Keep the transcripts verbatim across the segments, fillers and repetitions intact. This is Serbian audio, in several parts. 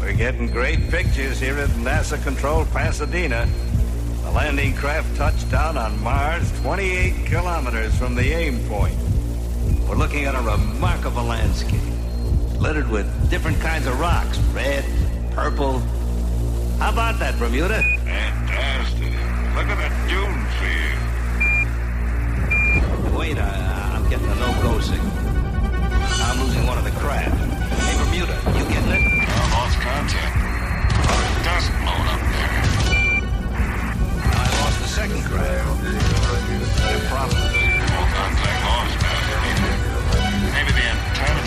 We're getting great pictures here at NASA-controlled Pasadena. The landing craft touched down on Mars twenty-eight kilometers from the aim point. We're looking at a remarkable landscape, littered with different kinds of rocks, red, purple. How about that, Bermuda? Fantastic. Look at the dune field. Wait, I, I'm getting a no-go signal. I'm losing one of the craft. Hey, Bermuda, you getting it? I lost contact. Dust blown up there. I lost the second craft. No problem. All contact lost, man. Maybe the antennas.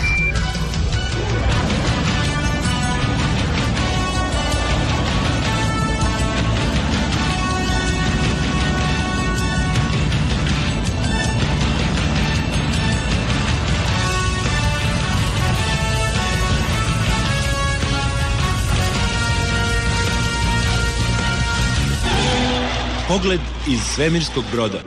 Pogled iz svemirskog broda.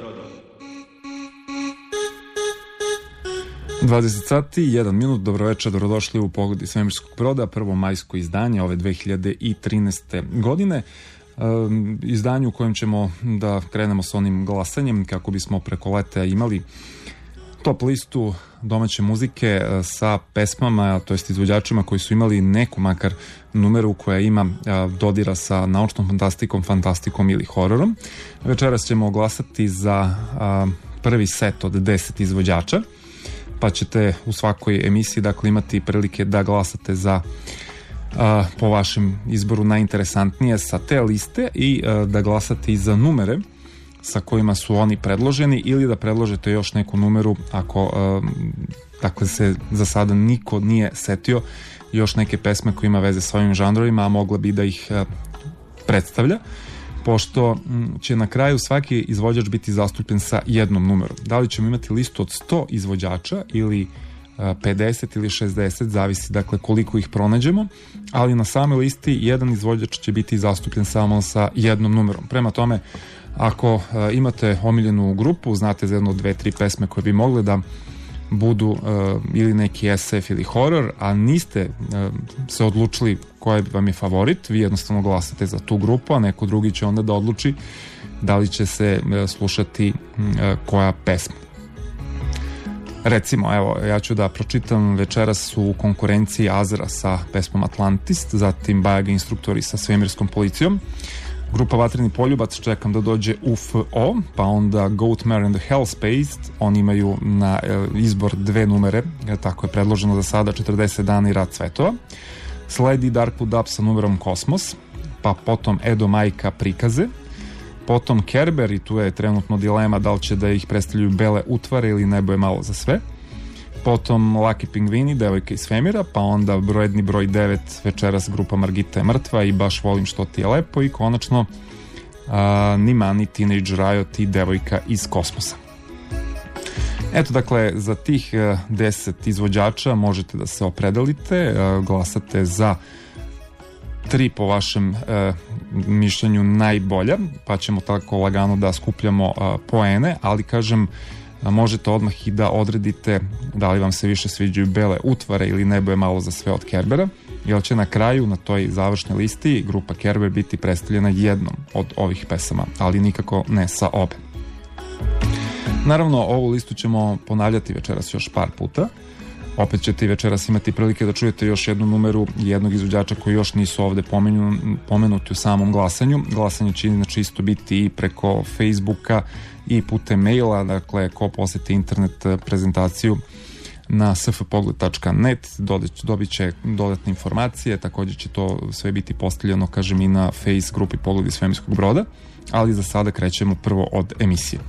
dvadeset sati i jedan minut, dobroveče, dobrodošli u Pogled iz svemirskog broda, prvo majsko izdanje ove dve hiljade trinaeste godine. Um, izdanje u kojem ćemo da krenemo s onim glasanjem kako bismo preko leta imali top listu domaće muzike sa pesmama, to jest izvođačima koji su imali neku makar numeru koja ima dodira sa naučnom fantastikom, fantastikom ili hororom. Večeras ćemo glasati za prvi set od deset izvođača, pa ćete u svakoj emisiji dakle imati prilike da glasate za a, po vašem izboru najinteresantnije sa te liste i a, da glasate i za numere sa kojima su oni predloženi ili da predložite još neku numeru ako uh, dakle se za sada niko nije setio još neke pesme koje ima veze s ovim žanrovima, a mogla bi da ih uh, predstavlja, pošto m, će na kraju svaki izvođač biti zastupljen sa jednom numerom. Da li ćemo imati listu od sto izvođača ili uh, pedeset ili šezdeset, zavisi dakle koliko ih pronađemo, ali na samoj listi jedan izvođač će biti zastupljen samo sa jednom numerom. Prema tome, ako uh, imate omiljenu grupu, znate za jedno, dve, tri pesme koje bi mogle da budu uh, ili neki es ef ili horor, a niste uh, se odlučili koji vam je favorit, vi jednostavno glasate za tu grupu, a neko drugi će onda da odluči da li će se uh, slušati uh, koja pesma. Recimo, evo, ja ću da pročitam, večeras u konkurenciji Azra sa pesmom Atlantist, zatim Bajaga instruktori sa svemirskom policijom, grupa Vatreni poljubac, čekam da dođe U F O, pa onda Goatmare and the Hellspaced, oni imaju na e, izbor dve numere, e, tako je predloženo za sada, četrdeset dana i Rat cvetova. Sledi Darkwood Up sa numerom Kosmos, pa potom Edo Majka Prikaze, potom Kerber, i tu je trenutno dilema da li će da ih predstavljaju Bele utvare ili Nebo je malo za sve, potom Lucky Pingvini, Devojka iz svemira, pa onda brojedni broj devet, večeras grupa Margita je mrtva i Baš volim što ti je lepo, i konačno uh, Nimani, Teenage Riot i Devojka iz kosmosa. Eto, dakle, za tih uh, deset izvođača možete da se opredelite, uh, glasate za tri po vašem uh, mišljenju najbolja, pa ćemo tako lagano da skupljamo uh, poene, ali kažem, možete odmah i da odredite da li vam se više sviđaju Bele utvare ili Nebo je malo za sve od Kerbera, jer će na kraju na toj završnoj listi grupa Kerber biti predstavljena jednom od ovih pesama, ali nikako ne sa obe. Naravno, ovu listu ćemo ponavljati večeras još par puta. Opet ćete i večeras imati prilike da čujete još jednu numeru jednog izvođača koji još nisu ovde pomenu, pomenuti u samom glasanju. Glasanje će inače isto biti i preko Facebooka i putem maila, dakle ko poseti internet prezentaciju na s f pogled tačka net dobit će dodatne informacije, također će to sve biti postavljeno, kažem, i na face grupi Pogled iz svemirskog broda, ali za sada krećemo prvo od emisije.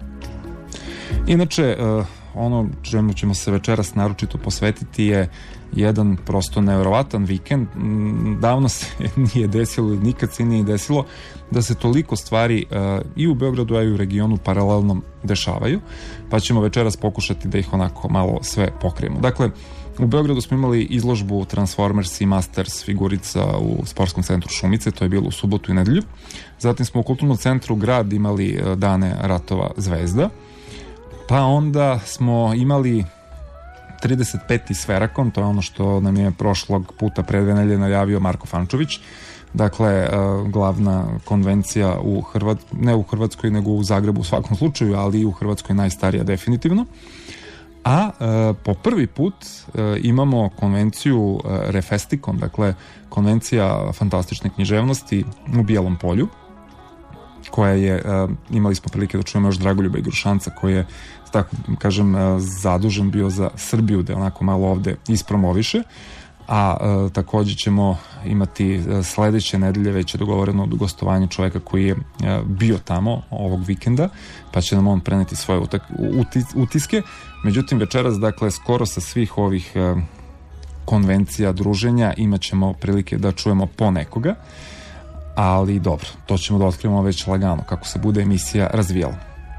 Inače, uh, ono čemu ćemo se večeras naročito posvetiti je jedan prosto nevjerovatan vikend. Davno se nije desilo, nikad se nije desilo da se toliko stvari uh, i u Beogradu, a i u regionu paralelno dešavaju, pa ćemo večeras pokušati da ih onako malo sve pokrijemo. Dakle, u Beogradu smo imali izložbu Transformers i Masters figurica u sportskom centru Šumice, to je bilo u subotu i nedelju. Zatim smo u kulturnom centru Grad imali uh, dane Ratova zvezda, pa onda smo imali trideset peti Sferakon, to je ono što nam je prošlog puta pre dve nedelje najavio Marko Fančović. Dakle, glavna konvencija u Hrvat, ne u Hrvatskoj, nego u Zagrebu u svakom slučaju, ali i u Hrvatskoj najstarija definitivno. A po prvi put imamo konvenciju Refestikon, dakle konvencija fantastične književnosti u Bijelom Polju, koja je, imali smo prilike da čujemo još Dragoljuba Igrušanca, koji je, tako kažem, zadužen bio za Srbiju, da onako malo ovde ispromoviše. A e, takođe ćemo imati sledeće nedelje već je dogovoreno gostovanje čoveka koji je e, bio tamo ovog vikenda, pa će nam on preneti svoje utak, uti, utiske. Međutim, večeras, dakle, skoro sa svih ovih e, konvencija, druženja, imat ćemo prilike da čujemo po nekoga, ali dobro, to ćemo da otkrivamo već lagano kako se bude emisija razvijala.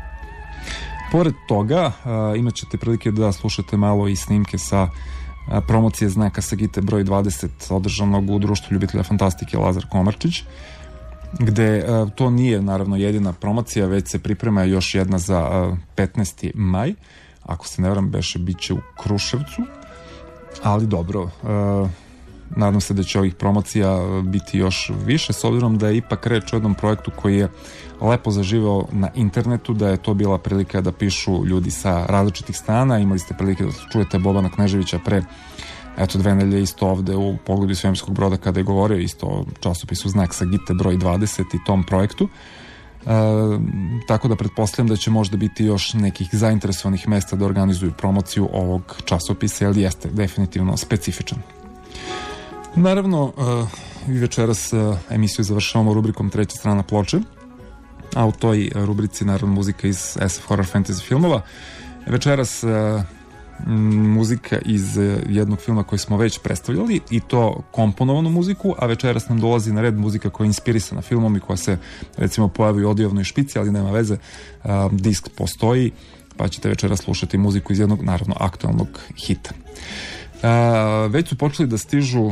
Pored toga, e, imat ćete prilike da slušate malo i snimke sa promocije znaka Sagite broj dvadeset održanog u Društvu ljubitelja fantastike Lazar Komarčić, gde to nije naravno jedina promocija, već se priprema još jedna za petnaesti maj, ako se ne varam, beše biće u Kruševcu, ali dobro, nadam se da će ovih promocija biti još više, s obzirom da je ipak reč o jednom projektu koji je lepo zaživeo na internetu, da je to bila prilika da pišu ljudi sa različitih strana. Imali ste prilike da čujete Bobana Kneževića pre eto dve nedelje isto ovde u Pogledu iz svemirskog broda kada je govorio isto o časopisu Znak Sagite broj dvadeset i tom projektu. E, tako da pretpostavljam da će možda biti još nekih zainteresovanih mesta da organizuju promociju ovog časopisa, jer jeste definitivno specifičan. Naravno, i večeras emisiju završavamo rubrikom Treća strana ploče, a u toj rubrici naravno muzika iz S F Horror Fantasy filmova. Večeras muzika iz jednog filma koji smo već predstavljali, i to komponovanu muziku, a večeras nam dolazi na red muzika koja je inspirisana filmom i koja se recimo pojavi u odjavnoj špici, ali nema veze, disk postoji, pa ćete večeras slušati muziku iz jednog naravno aktualnog hita. Već su počeli da stižu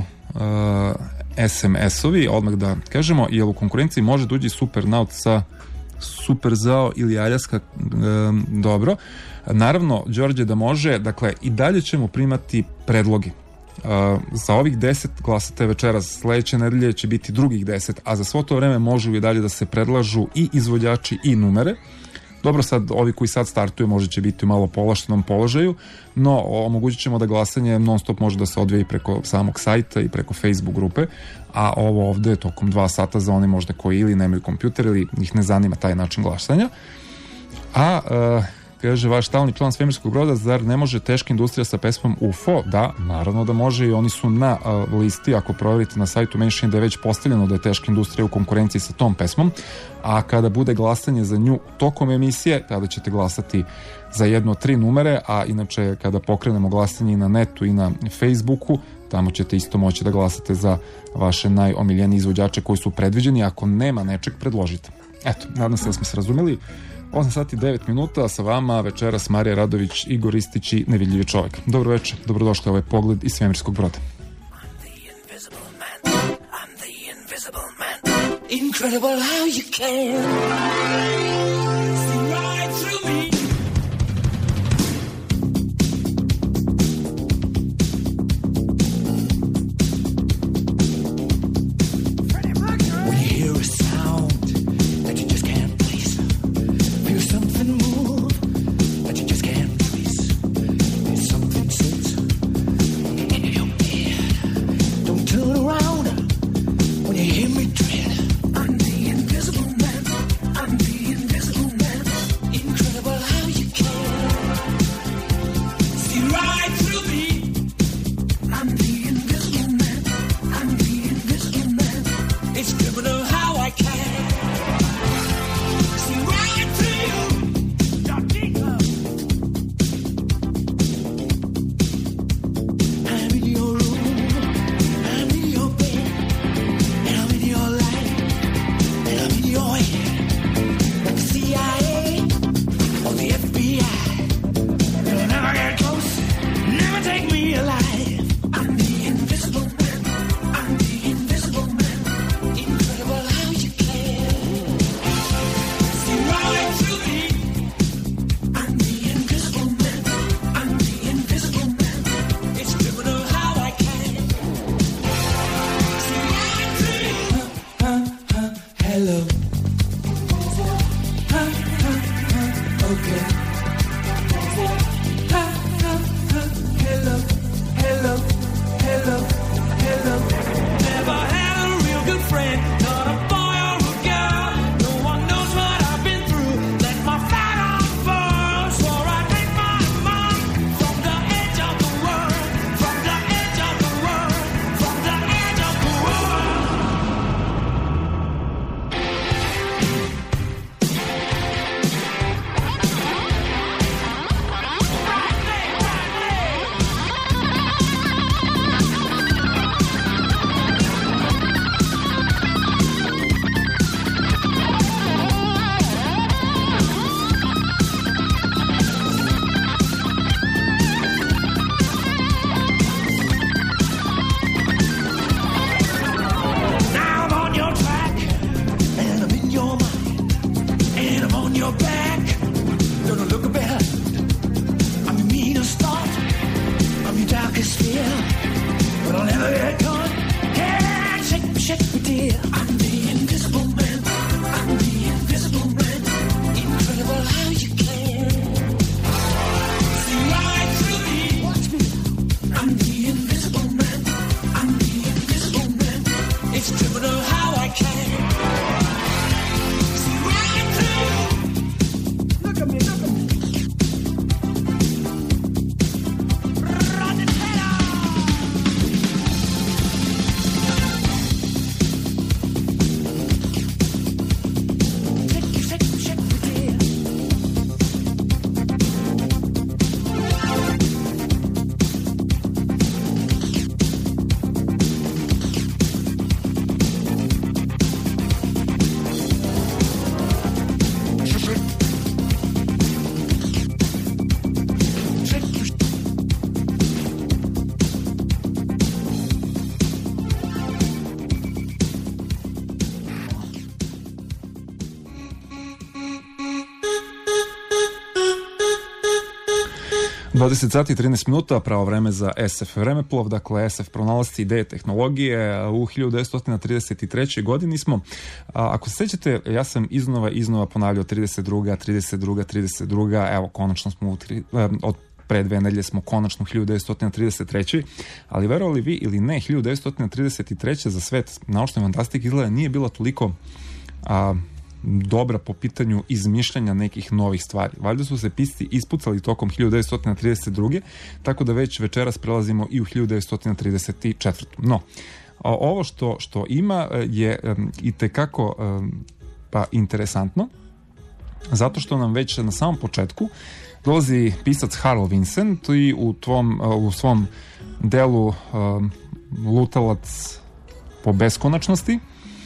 S M S-ovi, odmah da kažemo, jer u konkurenciji može da uđe Supernaut sa Super Zao ili Aljaska, e, dobro. Naravno, Đorđe, da može, dakle, i dalje ćemo primati predloge. E, za ovih deset glasate večeras, sledeće nedelje će biti drugih deset, a za svo to vreme može i dalje da se predlažu i izvođači i numere. Dobro, sad, ovi koji sad startuju možda će biti u malo povlaštenom položaju, no omogućit ćemo da glasanje non stop može da se odvije i preko samog sajta i preko Facebook grupe, a ovo ovde je tokom dva sata za one možda koji ili nemaju kompjuter ili ih ne zanima taj način glasanja. A, e, kaže, vaš stalni član svemirskog broda, zar ne može Teška industrija sa pesmom U F O? Da, naravno da može, i oni su na a, listi, ako proverite na sajtu Menšin, da je već postavljeno da je Teška industrija u konkurenciji sa tom pesmom, a kada bude glasanje za nju tokom emisije, tada ćete glasati za jedno od tri numere, a inače kada pokrenemo glasanje i na netu i na Facebooku, tamo ćete isto moći da glasate za vaše najomiljenije izvođače koji su predviđeni. Ako nema nečeg, predložite. Eto, nadam se da smo se razumeli. osam sati devet minuta, sa vama večeras Marija Radović, Igor Istić i Nevidljivi čovjek. Dobro večer, dobrodošli u ovaj Pogled iz svemirskog broda. Incredible how you can see right through me. When you hear a sound that you just can't place, feel something move that you just can't trace, feel something sit in your head. Don't turn around when you hear me tread. I'm the invisible man. I'm the invisible dvadeset sati i trinaest minuta, pravo vreme za S F vremeplov, dakle S F pronalasci ideje tehnologije. U hiljadu devetsto trideset trećoj godini smo, a, ako se sećate, ja sam iznova iznova ponavljao trideset druga, trideset druga, trideset druga, evo konačno smo u tri, od pre dve nedelje smo konačno u hiljadu devetsto trideset trećoj ali verovali vi ili ne, hiljadu devetsto trideset treća za svet naučne fantastike izgleda nije bila toliko a, dobra po pitanju izmišljanja nekih novih stvari. Valjda su se pisci ispucali tokom hiljadu devetsto trideset druge tako da već večeras prelazimo i u hiljadu devetsto trideset četvrtu. No, ovo što, što ima je um, i tekako um, pa interesantno, zato što nam već na samom početku dolazi pisac Harl Vincent i u, tvom, u svom delu um, Lutalac po beskonačnosti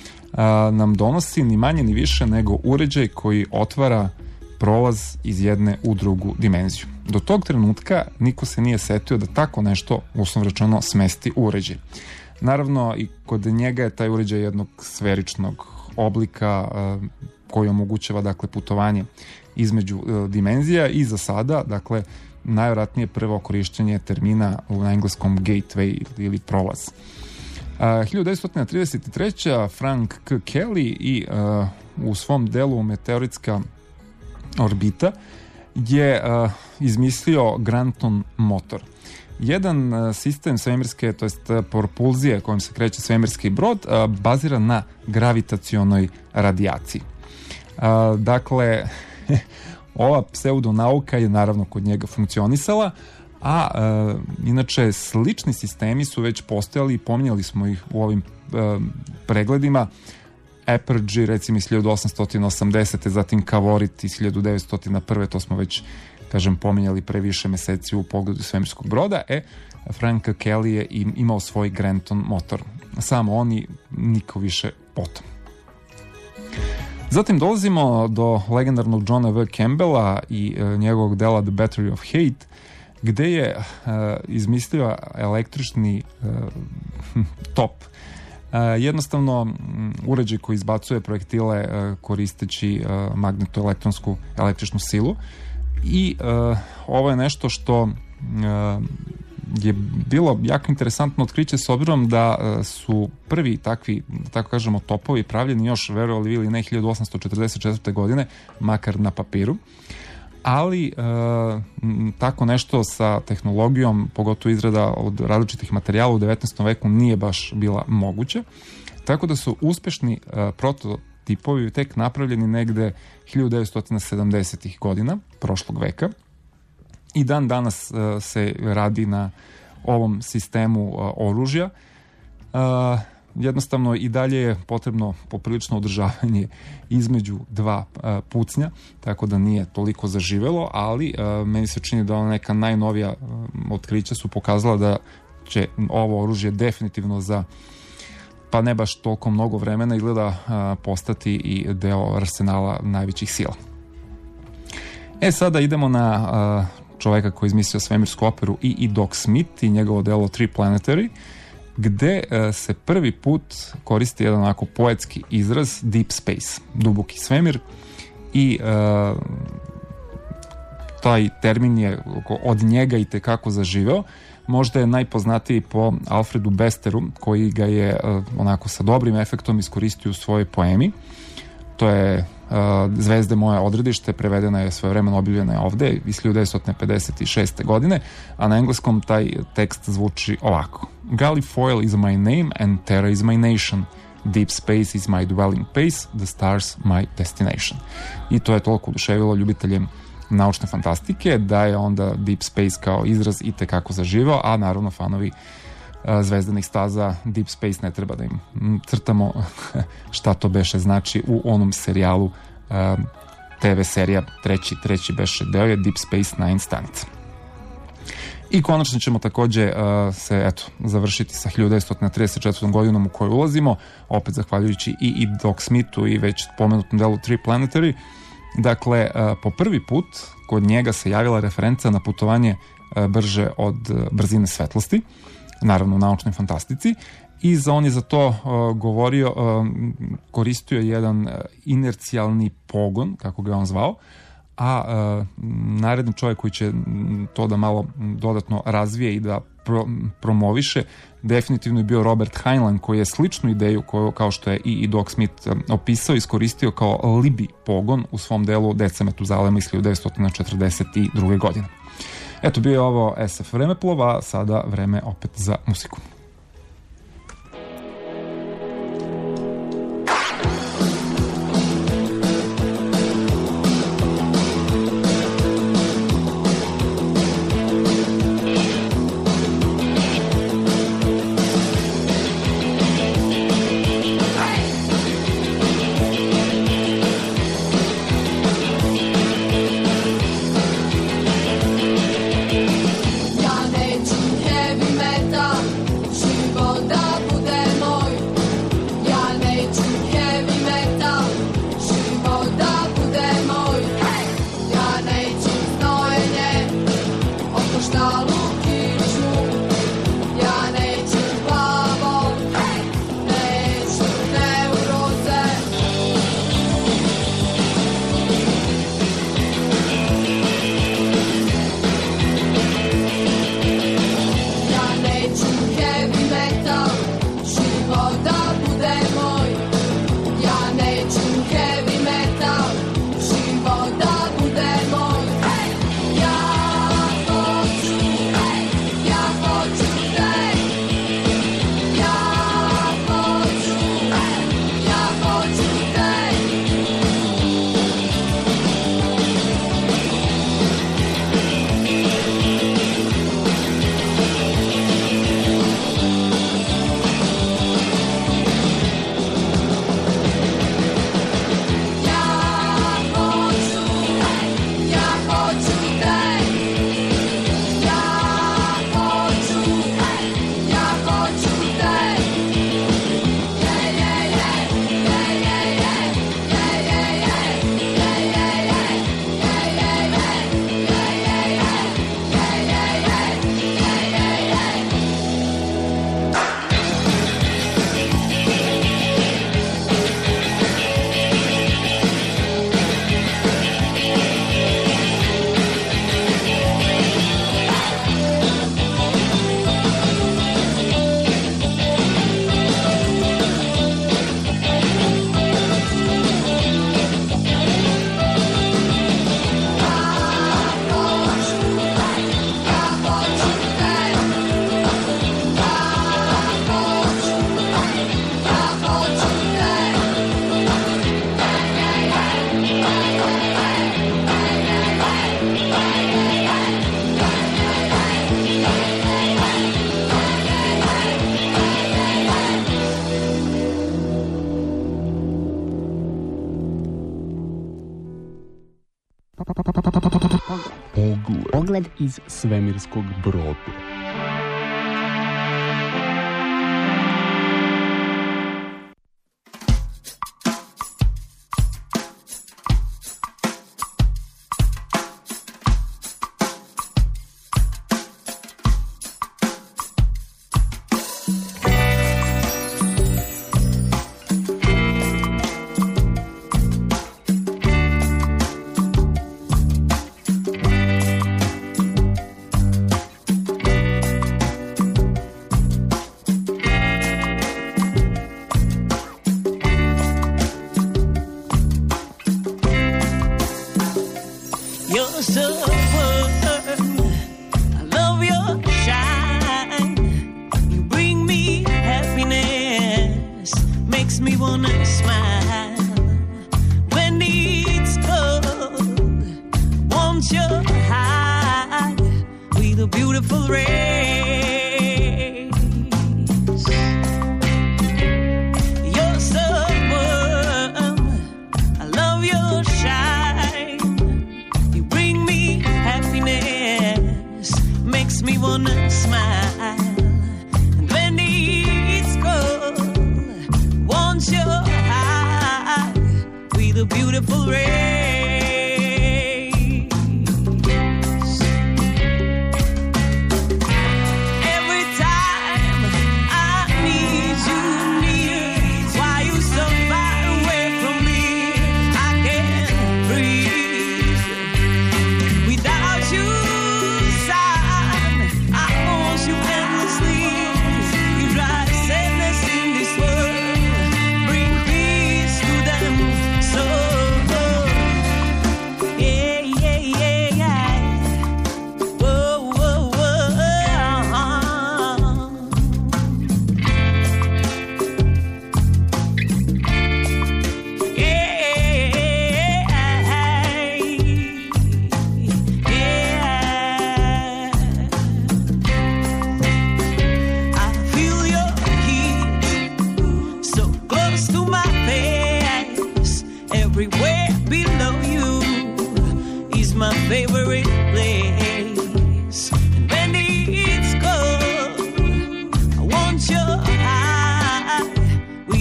a, nam donosi ni manje ni više nego uređaj koji otvara prolaz iz jedne u drugu dimenziju. Do tog trenutka niko se nije setio da tako nešto, uslovno rečeno, smesti u uređaj. Naravno, i kod njega je taj uređaj jednog sferičnog oblika a, koji omogućava, dakle, putovanje između a, dimenzija i za sada, dakle, najvjerojatnije prvo korišćenje termina u engleskom gateway ili prolaz. Uh, hiljadu devetsto trideset treća Frank K. Kelly i uh, u svom delu Meteoritska orbita je uh, izmislio Granton motor. Jedan uh, sistem svemirske, to jest propulzije kojim se kreće svemirski brod, uh, bazira na gravitacionoj radijaciji. Uh, dakle, ova pseudonauka je naravno kod njega funkcionisala, a e, inače slični sistemi su već postojali i pominjali smo ih u ovim e, pregledima. Apergy recimo iz hiljadu osamsto osamdesete, zatim Kavorit iz hiljadu devetsto prve, to smo već, kažem, pominjali pre više meseci u pogledu svemirskog broda. E, Frank Kelly je imao svoj Granton motor. Samo oni, niko više potom. Zatim dolazimo do legendarnog Johna V. Campbella i e, njegovog dela The Battery of Hate, gde je uh, izmislio električni uh, top. Uh, jednostavno um, uređaj koji izbacuje projektile uh, koristeći uh, magnetoelektronsku električnu silu i uh, ovo je nešto što uh, je bilo jako interesantno otkriće s obzirom da uh, su prvi takvi, da tako kažemo, topovi pravljeni još, verovali ili ne, hiljadu osamsto četrdeset četvrte godine, makar na papiru. Ali e, tako nešto sa tehnologijom, pogotovo izrada od različitih materijala u devetnaestom veku nije baš bila moguće, tako da su uspešni e, prototipovi tek napravljeni negde hiljadu devetsto sedamdesetih godina prošlog veka i dan danas e, se radi na ovom sistemu e, oružja. E, jednostavno i dalje je potrebno poprilično održavanje između dva uh, pucnja, tako da nije toliko zaživelo, ali uh, meni se čini da ona neka najnovija uh, otkrića su pokazala da će ovo oružje definitivno za pa ne baš toliko mnogo vremena izgleda uh, postati i deo arsenala najvećih sila. E sada idemo na uh, čoveka koji je izmislio svemirsku operu i, i Doc Smith i njegovo delo Triplanetary, gde uh, se prvi put koristi jedan onako poetski izraz deep space, duboki svemir, i uh, taj termin je od njega i tekako zaživeo. Možda je najpoznatiji po Alfredu Besteru, koji ga je uh, onako sa dobrim efektom iskoristio u svojoj poemi. To je uh, Zvezde moje odredište, prevedena je svojevremeno, objavljena je ovde iz hiljadu devetsto pedeset šeste. godine, a na engleskom taj tekst zvuči ovako: Gallifloy is my name and Terra is my nation. Deep space is my dwelling place, the stars my destination. I to je toliko oduševilo ljubiteljem naučne fantastike da je onda deep space kao izraz i tekako zaživao, a naravno fanovi zvezdanih staza deep space ne treba da im crtamo šta to beše znači u onom serijalu uh, te ve serija, treći, treći beše deo je Deep Space Nine stanica. I konačno ćemo takođe uh, se eto završiti sa hiljadu devetsto trideset četvrtom. godinom u kojoj ulazimo, opet zahvaljujući i, i Doc Smithu i već pomenutom delu Triplanetary. Dakle, uh, po prvi put kod njega se javila referenca na putovanje uh, brže od uh, brzine svetlosti, naravno u naučnoj fantastici, i za on je za to uh, govorio, uh, koristio jedan uh, inercijalni pogon, kako ga on zvao, a uh, naredni čovjek koji će to da malo dodatno razvije i da pro, promoviše definitivno je bio Robert Heinlein, koji je sličnu ideju koju, kao što je i, i Doc Smith opisao, iskoristio kao Libby pogon u svom delu Deca Metuzalema iz hiljadu devetsto četrdeset druge. godine. Eto, bio je ovo S F Vremeplova, sada vreme opet za muziku. Pogled iz svemirskog broda.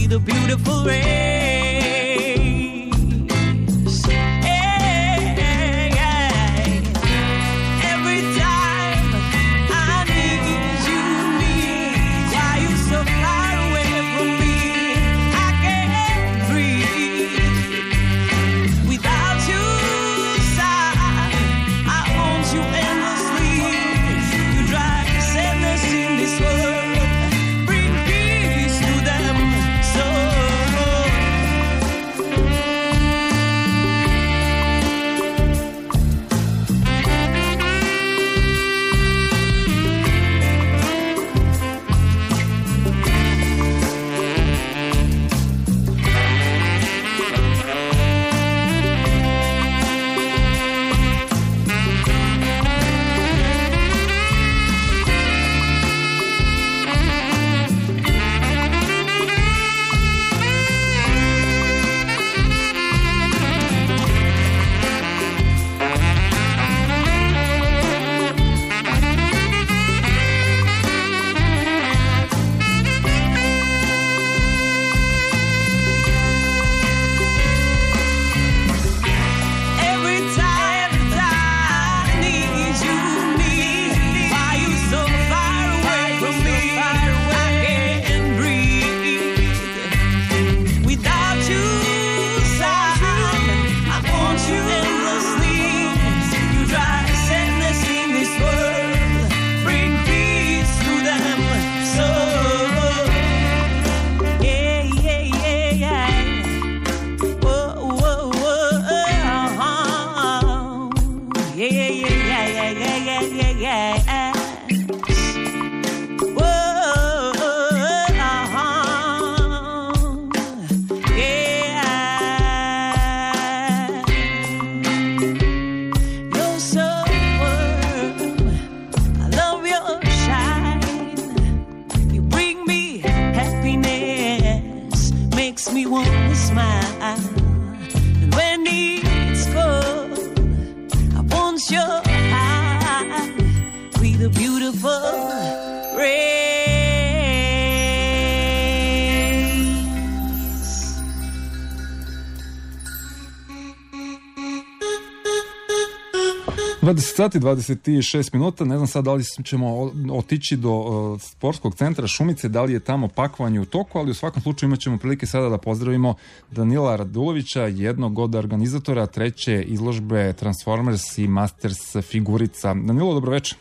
with a beautiful race. dvadeset sati, dvadeset šest minuta, ne znam sad da li ćemo otići do uh, sportskog centra Šumice, da li je tamo pakovanje u toku, ali u svakom slučaju imat ćemo prilike sada da pozdravimo Danila Radulovića, jednog od organizatora treće izložbe Transformers i Masters figurica. Danilo, dobro večer.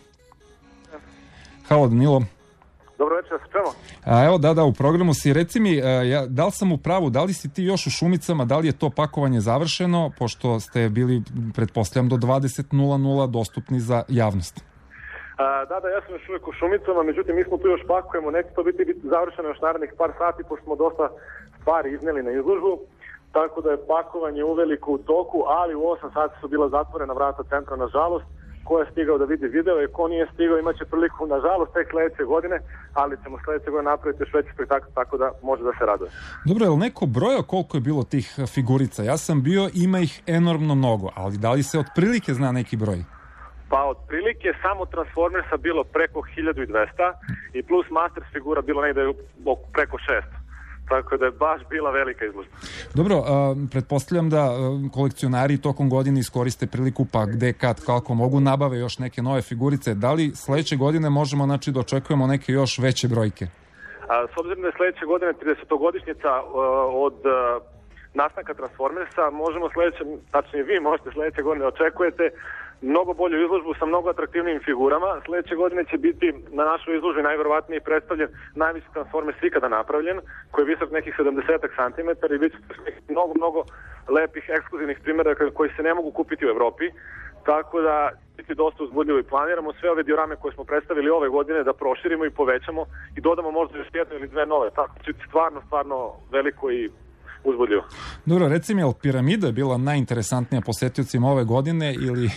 Halo, Danilo. Dobro večer, s čemu? A evo, da, da, u programu si. Reci mi, ja, da li sam u pravu, da li si ti još u Šumicama, da li je to pakovanje završeno, pošto ste bili, pretpostavljam, do dvadeset nula nula dostupni za javnost? A, da, da, ja sam još uvijek u Šumicama, međutim, mi smo tu još pakujemo, neće to biti, biti završeno još narednih par sati, pošto smo dosta stvari iznijeli na izložbu, tako da je pakovanje uveliko u toku, ali u osam sati su bila zatvorena vrata centra, nažalost. Ko je stigao da vidi video i ko nije stigao imat će priliku, nažalost, tek sljedeće godine, ali ćemo sljedeće godine napraviti još veći spektakl, tako da može da se raduje. Dobro, je li neko brojao koliko je bilo tih figurica? Ja sam bio, ima ih enormno mnogo, ali da li se otprilike zna neki broj? Pa otprilike samo Transformersa bilo preko hiljadu dvesta i plus Masters figura bilo negde preko šest. Tako da je baš bila velika izložba. Dobro, a, pretpostavljam da a, kolekcionari tokom godine iskoriste priliku, pa gde, kad, kako mogu nabave još neke nove figurice. Da li sledeće godine možemo, znači, da očekujemo neke još veće brojke? A, s obzirom da je sledeće godine tridesetogodišnjica od a, nastanka Transformersa, možemo sledeće, tačnije vi možete sledeće godine očekujete mnogo bolju izložbu sa mnogo atraktivnijim figurama. Sledeće godine će biti na našoj izložbi najverovatnije predstavljen najviši Transformers ikada napravljen, koji je visok nekih sedamdeset centimetara i bit će mnogo, mnogo lepih, ekskluzivnih primjera koji se ne mogu kupiti u Evropi. Tako da biti dosta uzbudljivo i planiramo sve ove diorame koje smo predstavili ove godine da proširimo i povećamo i dodamo možda još jednu ili dve nove. Tako će biti stvarno, stvarno veliko i uzbudljivo. Dobro, reci mi, je li Piramida bila najinteresantnija posetiocima ove godine ili...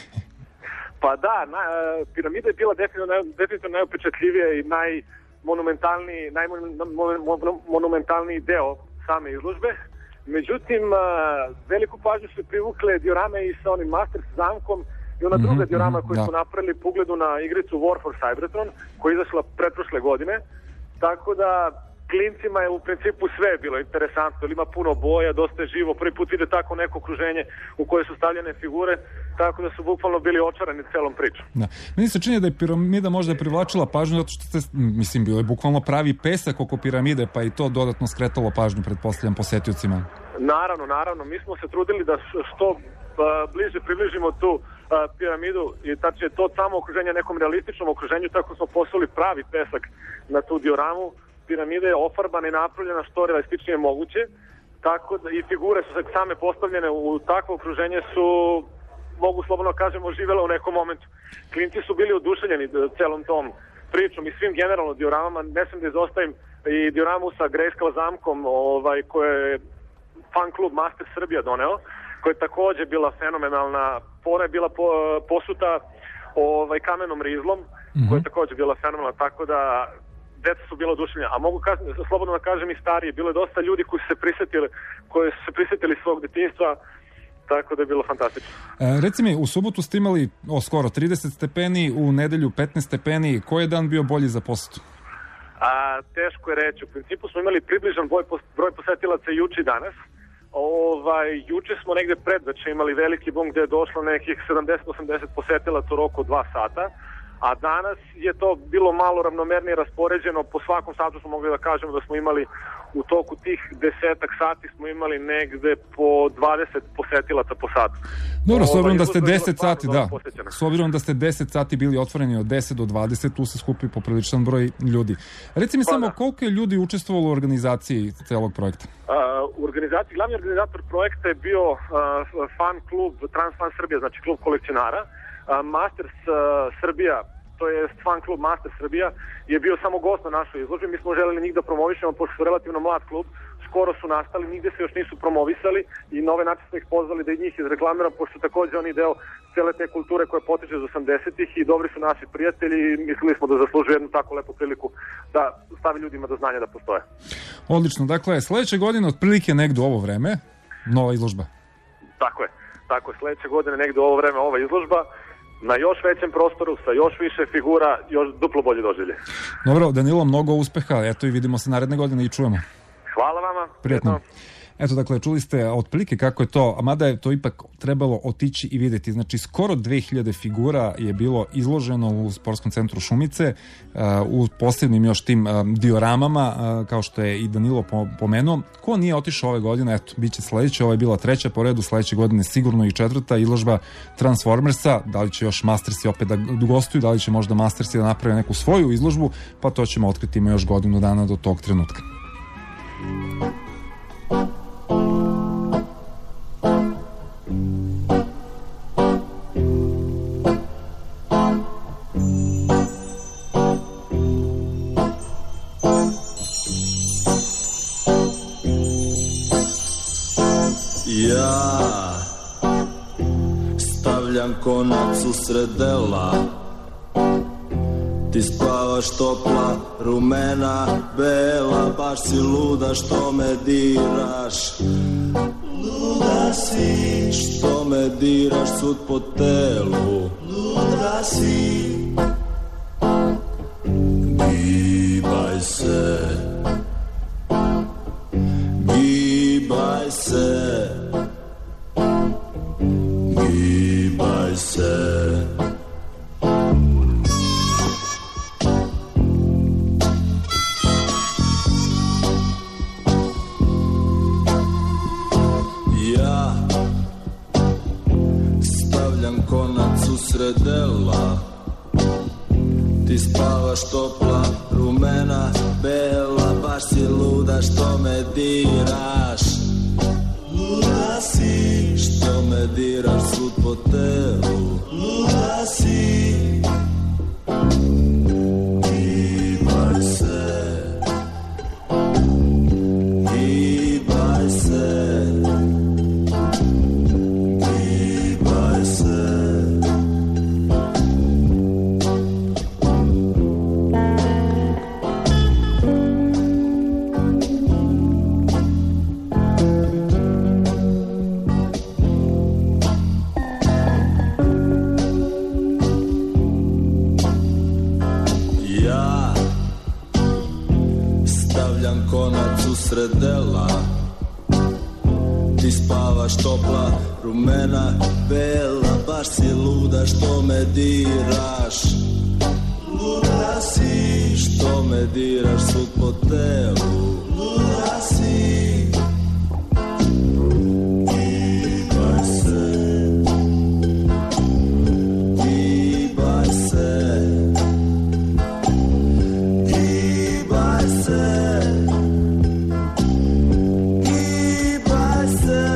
Pa da, na, Piramida je bila definitivno, definitivno najupečatljivija i najmonumentalniji, najmonumentalniji deo same izložbe. Međutim, veliku pažnju su privukle diorame i sa onim Masters zamkom i ona druga mm-hmm, diorama koju da. su napravili po ugledu na igricu War for Cybertron, koja je izašla pretprošle godine. Tako da klincima je u principu sve bilo interesantno, ima puno boja, dosta je živo, prvi put vide tako neko okruženje u koje su stavljene figure, tako da su bukvalno bili očarani celom pričom. Da. Meni se čini da je piramida možda privlačila pažnju zato što ste, mislim, bilo je bukvalno pravi pesak oko piramide, pa i to dodatno skretalo pažnju, pretpostavljam, posetiocima. Naravno, naravno, mi smo se trudili da što bliže približimo tu piramidu i tačnije to samo okruženje nekom realističnom okruženju, tako smo poslali pravi pesak na tu dioramu. Piramida je ofarbana i napravljena što realističnije moguće, tako da i figure su same postavljene u takvo okruženje su, mogu slobodno kažemo, živele u nekom momentu. Klinci su bili oduševljeni celom tom pričom i svim generalno dioramama, ne sam da izostavim i dioramu sa Grejskal zamkom, ovaj, koje je fan klub Master Srbija doneo, koja je takođe bila fenomenalna, pora je bila po, posuta ovaj, kamenom rizlom, mm-hmm. koja je takođe bila fenomenalna, tako da deca su bila oduševljena, a mogu kaži, slobodno da kažem i stariji, bilo je dosta ljudi koji su se prisetili, koji su se prisetili svog detinjstva, tako da je bilo fantastično. E, reci mi, u subotu ste imali o, skoro trideset stepeni, u nedelju petnaest stepeni, koji je dan bio bolji za posetu? A, teško je reći, u principu smo imali približan broj, broj posetilaca juče i danas. Ovaj, juče smo negde predveče imali veliki bum gde je došlo nekih sedamdeset do osamdeset posetilaca u roku dva sata, a danas je to bilo malo ravnomernije raspoređeno, po svakom satu smo mogli da kažemo da smo imali u toku tih desetak sati smo imali negde po dvadeset posetilaca po satu. Dobro, s obzirom da ste deset sati, da, s obzirom da ste deset sati bili otvoreni od deset do dvadeset, tu se skupi popriličan broj ljudi. Reci mi pa samo, da. Koliko je ljudi učestvovalo u organizaciji celog projekta? Uh, u organizaciji, glavni organizator projekta je bio uh, fan klub Transfan Srbija, znači klub kolekcionara. Uh, Masters uh, Srbija, to je fan klub Master Srbija, je bio samo gost na našoj izložbi. Mi smo želeli njih da promovišemo, pošto su relativno mlad klub, skoro su nastali, nigde se još nisu promovisali i na ovaj način smo ih pozvali da i njih izreklamiramo, pošto takođe oni deo cele te kulture koje potiče iz osamdesetih i dobri su naši prijatelji i mislili smo da zaslužuju jednu tako lepu priliku da stavi ljudima do znanja da postoje. Odlično, dakle, sledeće godine otprilike negde u ovo vreme, nova izložba. Tako je, tako je, sledeće godine negde u ovo vreme ova izložba, na još većem prostoru, sa još više figura, još duplo bolje doživlje. Dobro, Danilo, mnogo uspeha, eto i vidimo se naredne godine i čujemo. Hvala vama. Prijetno. Eto, dakle, čuli ste otprilike kako je to, a mada je to ipak trebalo otići i vidjeti. Znači, skoro dve hiljade figura je bilo izloženo u Sportskom centru Šumice, u posebnim još tim dioramama, kao što je i Danilo pomenuo. Ko nije otišao ove godine, eto, bit će sledeće, ovo je bila treća po redu, sledeće godine sigurno i četvrta izložba Transformersa, da li će još Mastersi opet da gostuju, da li će možda Mastersi da naprave neku svoju izložbu, pa to ćemo otkriti ima još godinu dana do tog trenutka. Ja stavljam konac u sredela, ti spavaš topla, rumena, bela, baš si luda što me diraš. Luda si što me diraš sud po telu. Luda si. Gibaj se, gibaj se, gibaj se. Ja stavljam konac u sredela, ti spavaš topla, rumena, bela, baš si luda što me diraš. Luda si što me diraš sud po telu. Luda si. Gibaj se, gibaj se, gibaj se. ti spavaš topla, rumena, bela, baš si luda što me diraš. Luda si što me diraš svud po telu. Luda si. Gibaj se, gibaj se, gibaj se, gibaj se.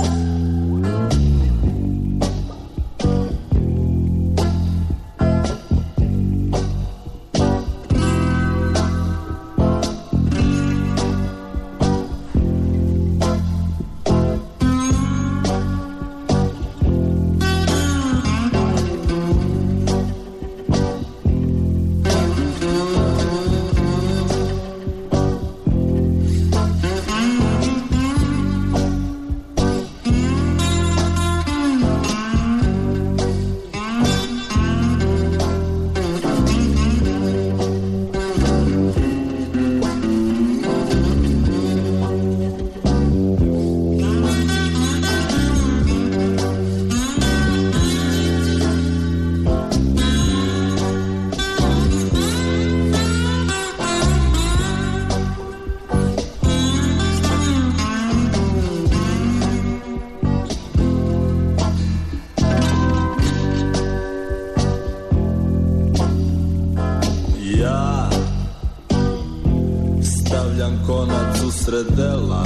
Sredela,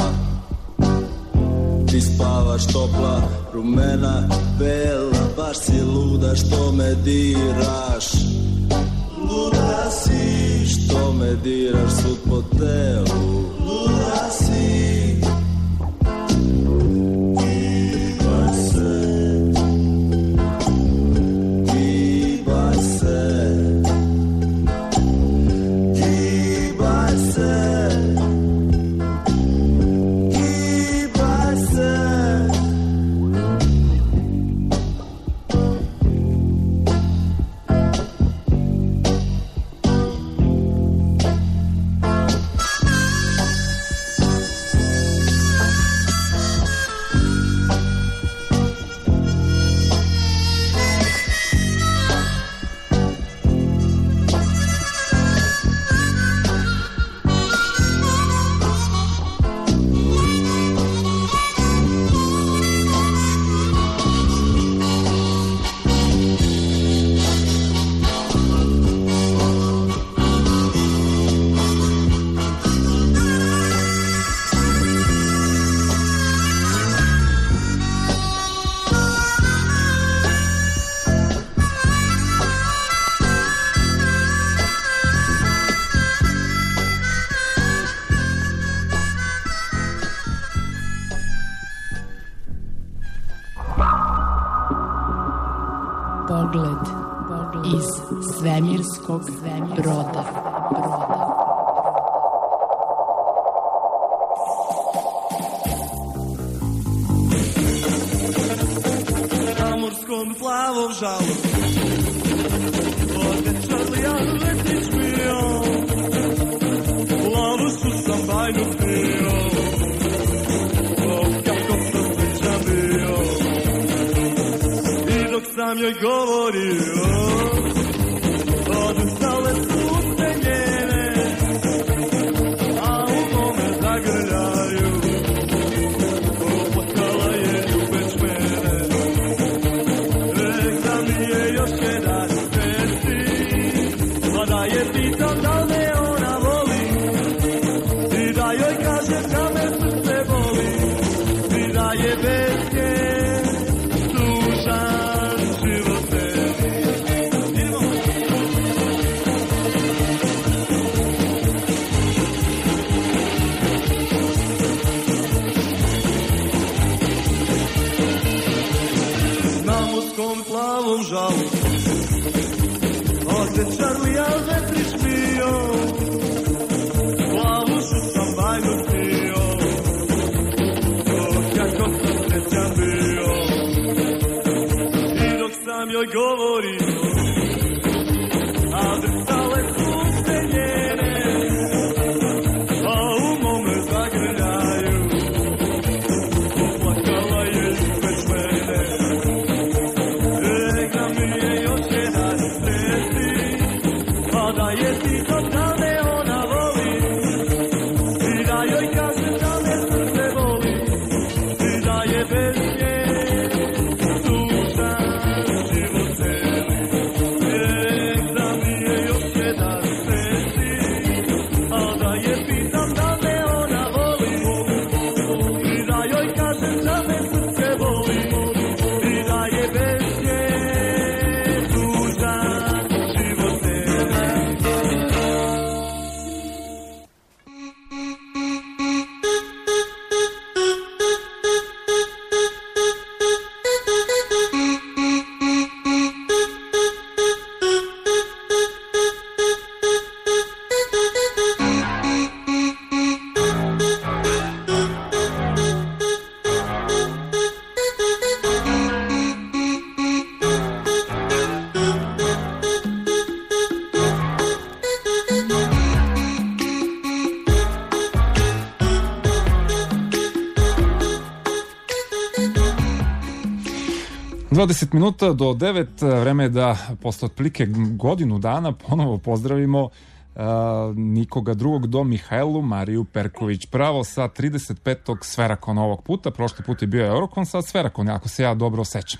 ti spavaš topla, rumena, bela, baš si luda što me diraš. Luda si što me diraš svud po telu. Luda si. Gibaj se, gibaj se, gibaj se. Pogled iz svemirskog broda. Na morskom plavom žalu ode Čarlija letiš bio, u lavusu sam bajnu pio, o kako sam srećan bio. I dok sam joj govorio, odustale su se njene, a u mome zagrljaju, oplakala je ljubeć mene. Rekla mi je još jedan pesti, a da je pitam da li me ona voli, i da joj kaže da me srce boli, i da je bez nje tužan život tebi. Na morskom plavom žalu ode Čarlija vetrić bio, plavušu sam bajnu pio, o kako sam srećan bio. I dok sam joj govorio, a drhtale su se njene, a u mome zagrljaju, oplakala dvadeset minuta do devet, vreme je da posle otprilike godinu dana ponovo pozdravimo Uh, nikoga drugog do Mihajlu Mariju Perković, pravo sa trideset petog Sferakona ovog puta. Prošli put je bio Eurokon, sad Sferakon, ako se ja dobro sećam.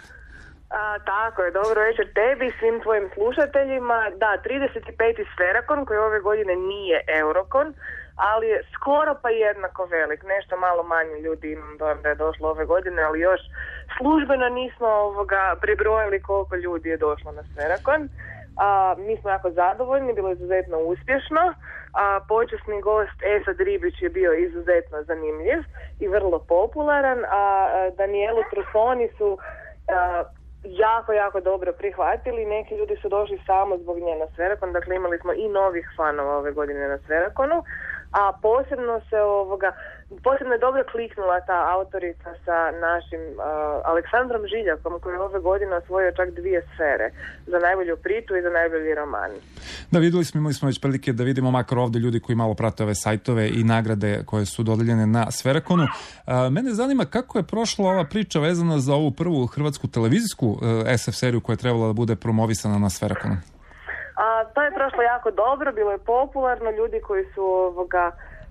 A, tako je, dobro večer tebi i svim tvojim slušateljima. Da, trideset peti Sferakon koji ove godine nije Eurokon, ali je skoro pa jednako velik. Nešto malo manje ljudi imam dojam da je došlo ove godine, ali još službeno nismo ovoga pribrojali koliko ljudi je došlo na Sferakon. A, mi smo jako zadovoljni, bilo je izuzetno uspješno. A, počasni gost Esad Ribić je bio izuzetno zanimljiv i vrlo popularan, a, a Danielu Trusoni su a, jako, jako dobro prihvatili. Neki ljudi su došli samo zbog nje na Sferakon, dakle imali smo i novih fanova ove godine na Sferakonu, a posebno se ovoga, posebno je dobro kliknula ta autorica sa našim uh, Aleksandrom Žiljakom, koji je ove godine osvojio čak dvije sfere, za najbolju priču i za najbolji roman. Da, vidjeli smo, imali smo već prilike da vidimo makar ovdje ljudi koji malo prate ove sajtove i nagrade koje su dodeljene na Sferakonu. Uh, mene zanima kako je prošla ova priča vezana za ovu prvu hrvatsku televizijsku uh, es ef seriju koja je trebala da bude promovisana na Sferakonu. A, to je prošlo jako dobro, bilo je popularno, ljudi koji su ovoga,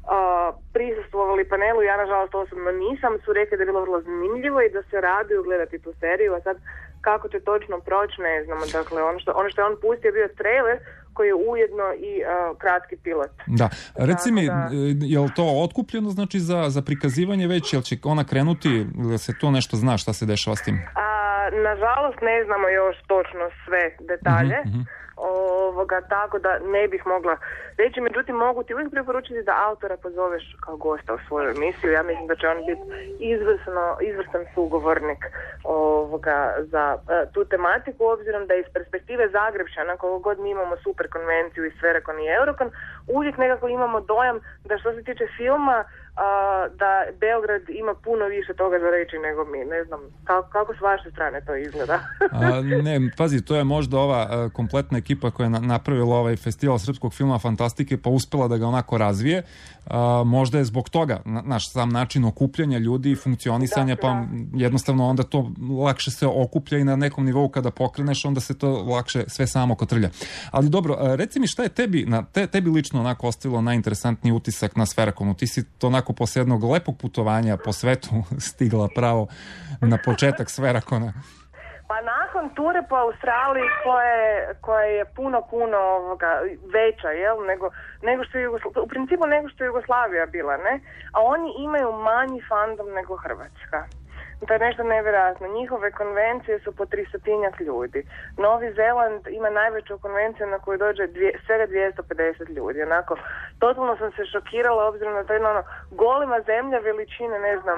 a, prisustvovali panelu, ja nažalost osobno nisam, su rekli da je bilo vrlo zanimljivo i da se raduju gledati tu seriju, a sad kako će točno proći ne znamo, dakle ono što, ono što je on pustio je bio trailer koji je ujedno i a, kratki pilot. Da, reci mi, da... je li to otkupljeno znači za, za prikazivanje već, jel će ona krenuti, ili se to nešto zna šta se dešava s tim? A, nažalost ne znamo još točno sve detalje. Uh-huh, uh-huh. Ovoga, tako da ne bih mogla reći, međutim mogu ti uvijek preporučiti da autora pozoveš kao gosta u svoju emisiju. Ja mislim da će on biti izvrsno, izvrstan sugovornik ovoga, za uh, tu tematiku, obzirom da iz perspektive Zagrebčana, koliko god mi imamo super konvenciju i Sferakon i Eurokon, uvijek nekako imamo dojam da što se tiče filma Uh, da Beograd ima puno više toga za reći nego mi. Ne znam, kako, kako s vaše strane to izgleda? A, ne, pazi, to je možda ova uh, kompletna ekipa koja je na, napravila ovaj festival srpskog filma Fantastike pa uspela da ga onako razvije. Uh, možda je zbog toga na, naš sam način okupljanja ljudi i funkcionisanja, da, pa da. Jednostavno onda to lakše se okuplja i na nekom nivou kada pokreneš, onda se to lakše sve samo kotrlja. Ali dobro, uh, reci mi šta je tebi, na, te, tebi lično onako ostavilo najinteresantniji utisak na Sferakonu? Ti si to onako posle jednog lepog putovanja po svetu stigla pravo na početak Sferakona. Pa nakon ture po Australiji koja je, koja je puno, puno ovoga, veća, jel, nego, nego što je Jugoslavija, u principu nego što je Jugoslavija bila, ne? A oni imaju manji fandom nego Hrvatska. To je nešto nevjerojatno. Njihove konvencije su po tristotinjak ljudi. Novi Zeland ima najveću konvenciju na koju dođe dvije, svega dvjesto pedeset ljudi. Onako, totalno sam se šokirala obzirom na to jedno ono, golima zemlja veličine, ne znam,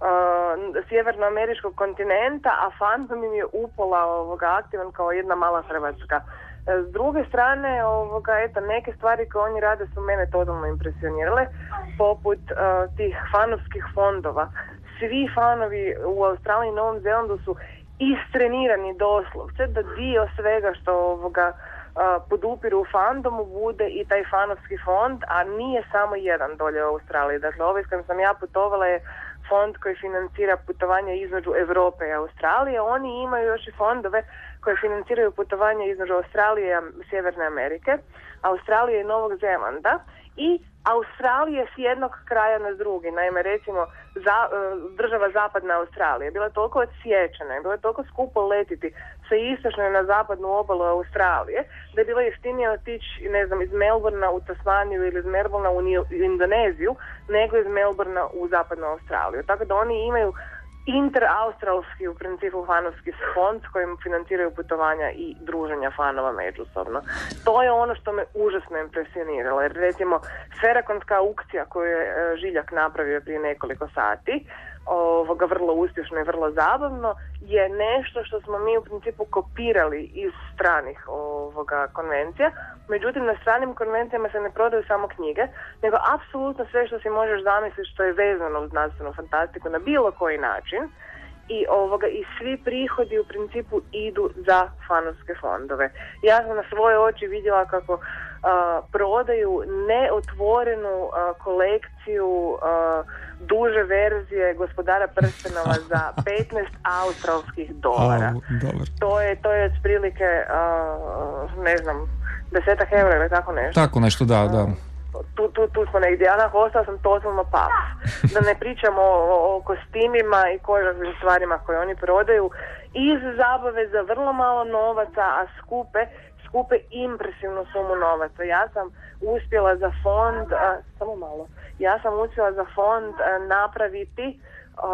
uh, sjevernoameričkog kontinenta, a fandom im je upola ovoga, aktivan kao jedna mala Hrvatska. S druge strane, ovoga, eto, neke stvari koje oni rade su mene totalno impresionirale, poput uh, tih fanovskih fondova. Svi fanovi u Australiji i Novom Zelandu su istrenirani doslovce da dio svega što ovoga uh, podupiru u fandomu bude i taj fanovski fond, a nije samo jedan dolje u Australiji. Dakle, ovaj s kojim sam ja putovala je fond koji financira putovanja između Europe i Australije. Oni imaju još i fondove koje financiraju putovanja između Australije i Sjeverne Amerike, Australije i Novog Zelanda i Australije s jednog kraja na drugi. Naime, recimo, za, država zapadna Australija bila je toliko odsječena, bila je toliko skupo letiti sa istočne na zapadnu obalu Australije, da je bilo jeftinije otići, ne znam, iz Melbourna u Tasmaniju ili iz Melbourna u Indoneziju, nego iz Melbourna u zapadnu Australiju. Tako da oni imaju interaustralski u principu fanovski fond s kojim financiraju putovanja i druženja fanova međusobno. To je ono što me užasno impresioniralo, jer recimo Sferakonska aukcija koju je Žiljak napravio prije nekoliko sati, ovoga vrlo uspješno i vrlo zabavno, je nešto što smo mi u principu kopirali iz stranih ovoga konvencija. Međutim, na stranim konvencijama se ne prodaju samo knjige, nego apsolutno sve što si možeš zamisliti što je vezano uz znanstvenu fantastiku na bilo koji način. I, ovoga, i svi prihodi u principu idu za fanovske fondove. Ja sam na svoje oči vidjela kako prodaju neotvorenu uh, kolekciju uh, duže verzije Gospodara prstenova za petnaest australskih dolara. To je, to je otprilike, uh, ne znam, desetak eura ili tako nešto. Tako nešto, da, da. Tu, tu, tu smo negdje, ja ostala sam totalno paf. Da ne pričamo o, o kostimima i kožnim stvarima koje oni prodaju iz zabave za vrlo malo novaca, a skupe, skupe impresivnu sumu novaca. Ja sam uspjela za fond, a, samo malo, ja sam uspjela za fond a, napraviti a,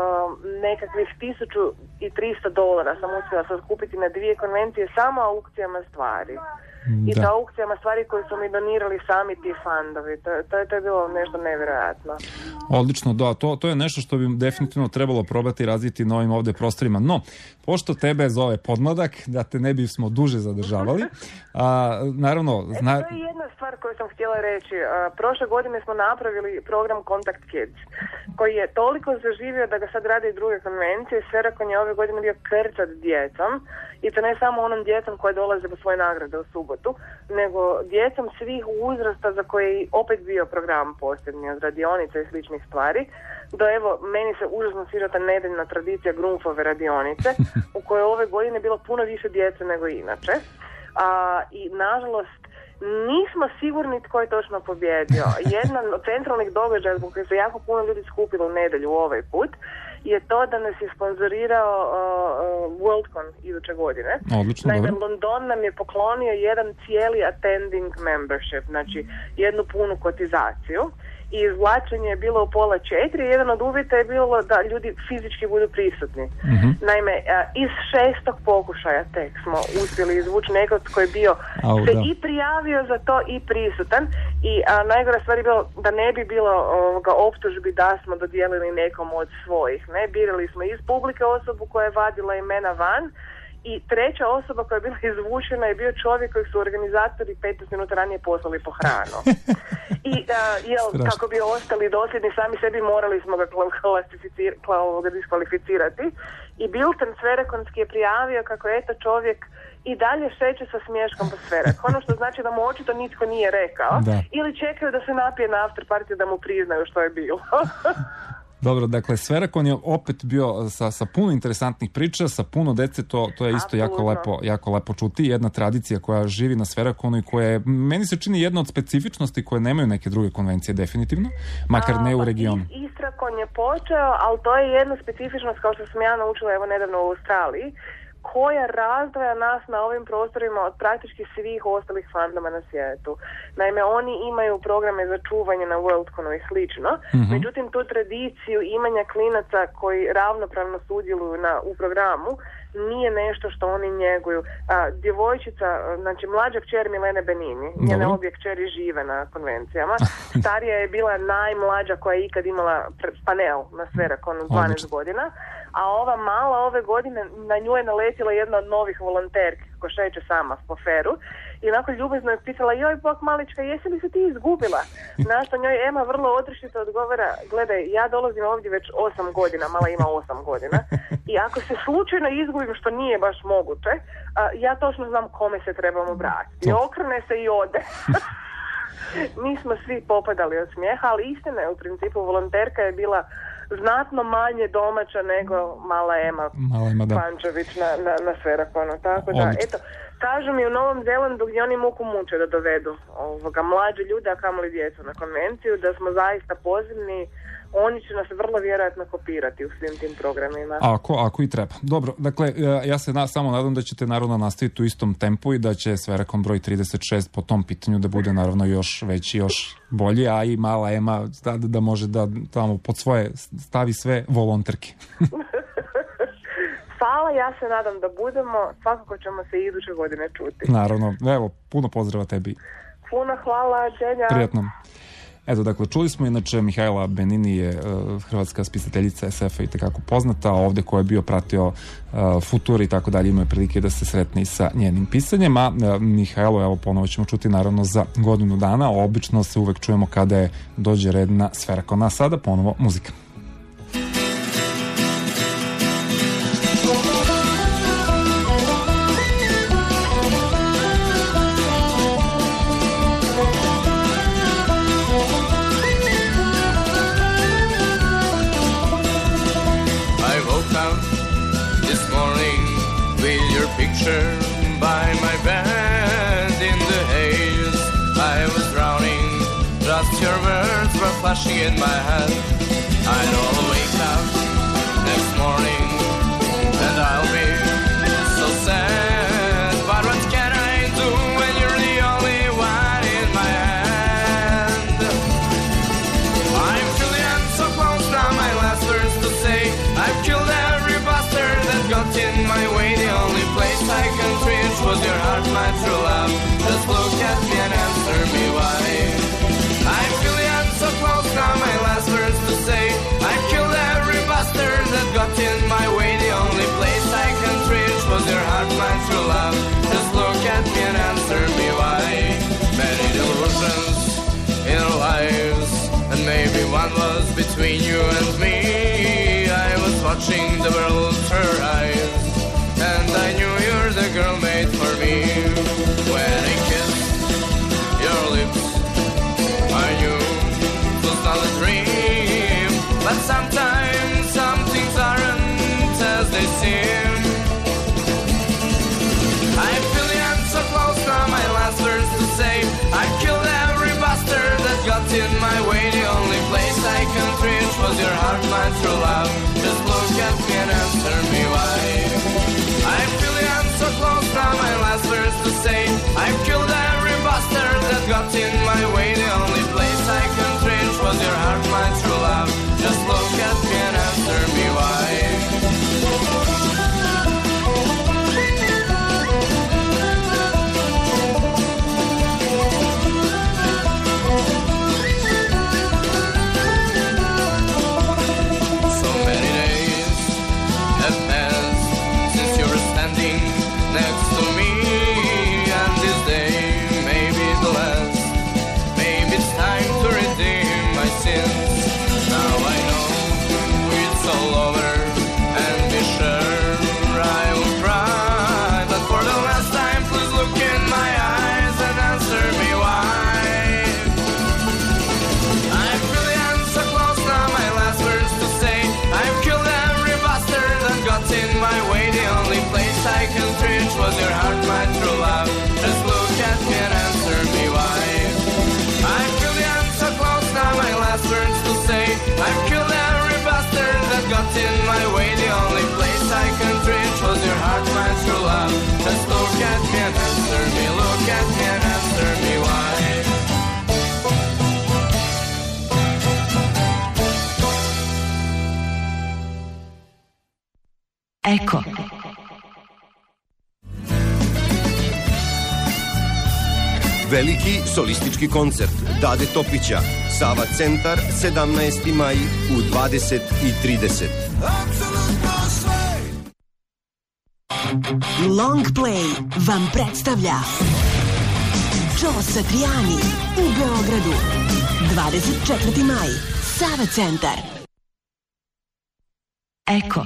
nekakvih tisuću i tristo dolara sam uspjela sad kupiti na dvije konvencije samo aukcijama stvari. I Da. to aukcijama stvari koje su mi donirali sami ti fandovi. To, to, je, to je bilo nešto nevjerojatno. Odlično, da, to, to je nešto što bi definitivno trebalo probati razviti na ovim ovdje prostorima. No, pošto tebe zove podmladak, da te ne bismo duže zadržavali, a, naravno... Zna... E, to je jedna stvar koju sam htjela reći. A, prošle godine smo napravili program Contact Kids, koji je toliko zaživio da ga sad rade i druge konvencije. Sferakon je ove godine bio krcat djecom, i to ne samo onom djecom koje dolaze po svoje nagrade u subotu, nego djecom svih uzrasta za koje je opet bio program posljednji od radionica i sličnih stvari. Do evo, meni se užasno sviđa ta nedeljna tradicija Grunfove radionice, u kojoj ove godine bilo puno više djece nego inače. A, I nažalost, nismo sigurni tko je točno pobjedio. Jedan od centralnih događaja zbog koje se jako puno ljudi skupilo u nedjelju ovaj put je to da nas je sponzorirao uh, uh, Worldcon iduće godine. Odlično, Naime, dobro. London nam je poklonio jedan cijeli attending membership, znači jednu punu kotizaciju. I izvlačenje je bilo u pola četiri. Jedan od uvjeta je bilo da ljudi fizički budu prisutni. Mm-hmm. Naime, a, iz šestog pokušaja tek smo uspjeli izvući nekog koji je bio Au, se da. i prijavio za to i prisutan. I a, najgora stvar je bilo da ne bi bilo ovoga, optužbi da smo dodijelili nekom od svojih. Ne, birali smo iz publike osobu koja je vadila imena van. I treća osoba koja je bila izvučena je bio čovjek kojeg su organizatori petnaest minuta ranije poslali po hranu. I uh, jel, kako bi ostali dosljedni sami sebi, morali smo ga klasificir- kla- diskvalificirati. I Bilton Sverakonski je prijavio kako je eto čovjek i dalje šeće sa smješkom po Sveraku. Ono što znači da mu očito nitko nije rekao. Da. Ili čekaju da se napije na after party da mu priznaju što je bilo. Dobro, dakle, Sferakon je opet bio sa, sa puno interesantnih priča, sa puno dece, to, to je isto jako lepo, jako lepo čuti. Jedna tradicija koja živi na Sferakonu i koja je, meni se čini, jedna od specifičnosti koje nemaju neke druge konvencije, definitivno, makar ne u regionu. Istrakon je počeo, ali to je jedna specifičnost, kao što sam ja naučila evo nedavno u Australiji, koja razdvaja nas na ovim prostorima od praktički svih ostalih fandoma na svijetu. Naime, oni imaju programe za čuvanje na Worldconu i slično, Mhm. međutim tu tradiciju imanja klinaca koji ravnopravno sudjeluju na, u programu nije nešto što oni njeguju. A, djevojčica, znači mlađa kćer Milene Benini, njene Dobro. obje kćeri žive na konvencijama. Starija je bila najmlađa koja je ikad imala pr- panel na Sferakonu, dvanaest Odlično. godina, a ova mala ove godine na nju je naletila jedna od novih volonterki ko šeće sama po feru i onako ljubazno je pitala, joj bok malička, jesi li se ti izgubila? Na što njoj Ema vrlo odrešito odgovara, gledaj, ja dolazim ovdje već osam godina, mala ima osam godina, i ako se slučajno izgubim, što nije baš moguće, a, ja točno znam kome se trebamo obratiti. I okrene se i ode. Mi smo svi popadali od smijeha, ali istina je, u principu volonterka je bila znatno manje domaća nego mala Ema Mala Ema, da. Pančević na, na, na Sferakonu. Tako da, Odlično. eto, kažu mi u Novom Zelandu gdje oni muku muče da dovedu ovoga, mlađe ljude, a kamoli djecu na konvenciju, da smo zaista pozivni, oni će nas vrlo vjerojatno kopirati u svim tim programima. Ako, ako i treba. Dobro, dakle, ja se na, samo nadam da ćete naravno nastaviti u istom tempu i da će Sferakon broj trideset šest po tom pitanju da bude naravno još veći, još bolji, a i mala Ema da, da može da tamo pod svoje stavi sve volonterke. Hvala, ja se nadam da budemo, svakako ćemo se iduće godine čuti. Naravno, evo, puno pozdrava tebi. Puno hvala, Đenja. Prijatno. Eto, dakle, čuli smo, inače, Mihajla Benini je uh, hrvatska spisateljica es ef a i tekako poznata, ovdje ko je bio pratio uh, Futur i tako dalje, imao je prilike da se sretne i sa njenim pisanjem, a uh, Mihajlo, evo, ponovo ćemo čuti naravno za godinu dana, obično se uvek čujemo kada je dođe red na Sferakon, a sada ponovo muzika. picture by my bed in the haze. I was drowning, just your words were flashing in my head. I know I'll wake up next morning and I'll be so sad. But what can I do when you're the only one in my hand? I'm feeling so close now, my last words to say. I've killed every bastard that got in my way. The only place I can reach was your heart, my true love. Just look at me and answer me why. I'm feeling so close now, my last words to say. I've killed every bastard that got in my way. The only place I can reach was your heart, my true love. Just look at me and answer me why. Many delusions in our lives, and maybe one was between you and me. I was watching the world through her eyes, and I knew you're the girl made for me. When I kissed your lips, I knew it was not a dream. But sometimes some things aren't as they seem. I'm feeling so close now, my last words to say. I've killed every bastard that got in my way. The only place I can reach was your heart, my true love. Just look at me and answer me why. I'm feeling so close now, my last words to say. I've killed every bastard that got in my way. The only place I can reach was your heart, my true love. Just look at me and answer me why. So many days have passed since you were standing next to me, and this day may be the last. Maybe it's time to redeem my sins. Now I know it's all over, and be sure I will cry. But for the last time, please look in my eyes and answer me why. I'm feeling so close now, my last words to say. I've killed every bastard that got in my way. The only place I can reach was your heart, my true love. Just look at me and answer me why. I'm feeling so close now, my last words to say. I've killed every bastard that got in my way. The only place I can reach was your heart, my true love. Just look at me and answer me, look at me and answer me why. Eko. Veliki solistički koncert Dade Topića, Sava centar, sedamnaesti maj u dvadeset i trideset. Long Play vam predstavlja Joe Satriani u Beogradu. dvadeset četvrti maj, Sava centar. Eko.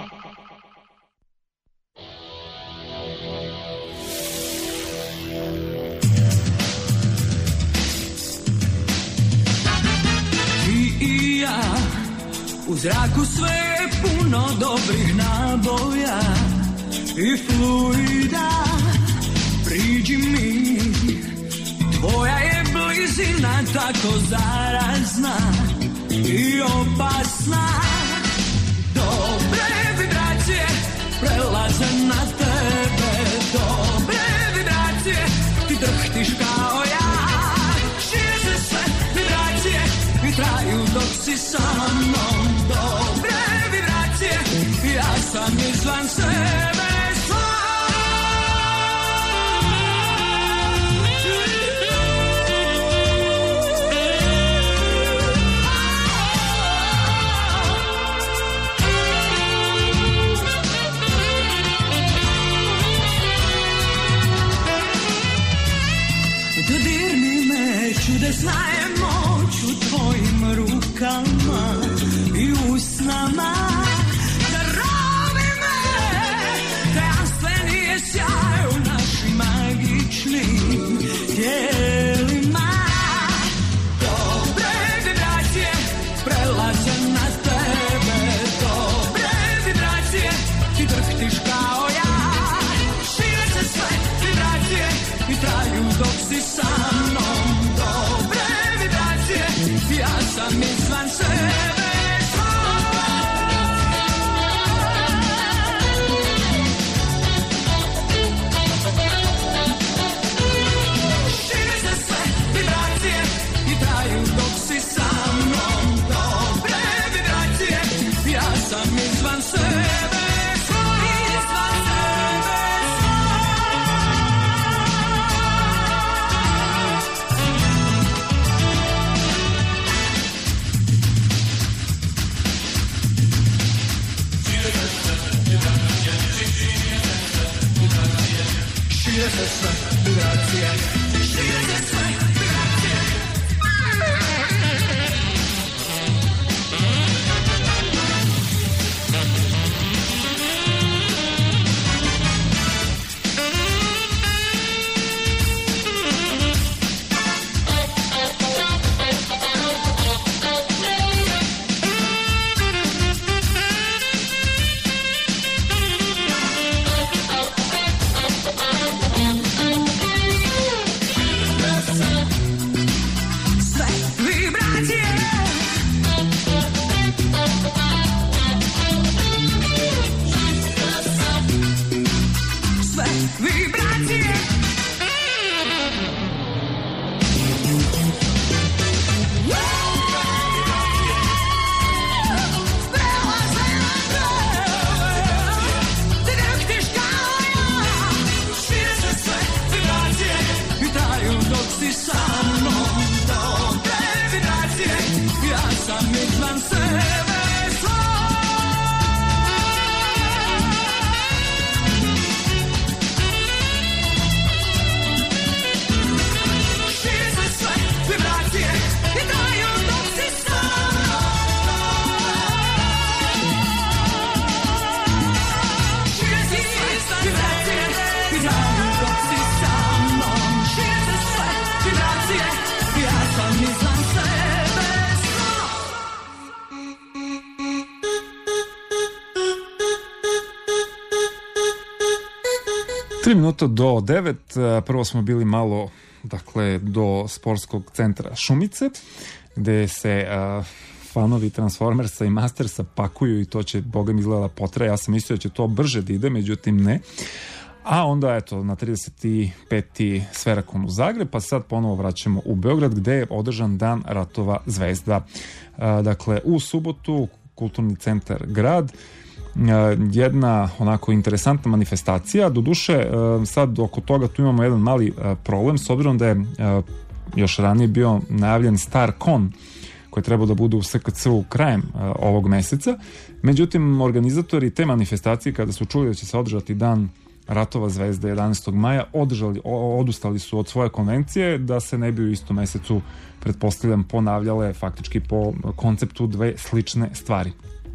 I ja, u zraku sve je puno dobrih naboja i fluida. Priđi mi, tvoja je blizina tako zarazna i opasna. Dobre vibracije prelaze na tebe, dobre vibracije, ti drhtiš kao ja. Šire se sve vibracije i traju dok si sa mnom. Dobre vibracije, ja sam izvan sebe sam. Dodirni me, čudesna je moć u tvojim rukama i usnama. Darovi me, tajanstveni je sjaj u našim magičnim tijelima. Dobre vibracije prelaze na tebe, dobre vibracije, ti drhtiš kao ja. izvan sebe svoj, izvan sebe šire se sve vibracije, šire se sve vibracije. Tri minuta do devet, prvo smo bili malo, dakle, do sportskog centra Šumice, gde se uh, fanovi Transformersa i Mastersa pakuju i to će, boga mi izgleda, potraje. Ja sam mislio da će to brže da ide, međutim ne. A onda, eto, na trideset peti Sferakon u Zagreb, pa sad ponovo vraćamo u Beograd, gde je održan Dan Ratova zvezda. Uh, dakle, u subotu, Kulturni centar Grad, jedna onako interesantna manifestacija. Doduše, sad oko toga tu imamo jedan mali problem, s obzirom da je još ranije bio najavljen StarCon, koji treba da bude u S K C-u krajem ovog meseca. Međutim, organizatori te manifestacije, kada su čuli da će se održati Dan Ratova zvezda jedanaestog maja, održali, odustali su od svoje konvencije, da se ne bi u istom mesecu, pretpostavljam, ponavljale faktički po konceptu dve slične stvari.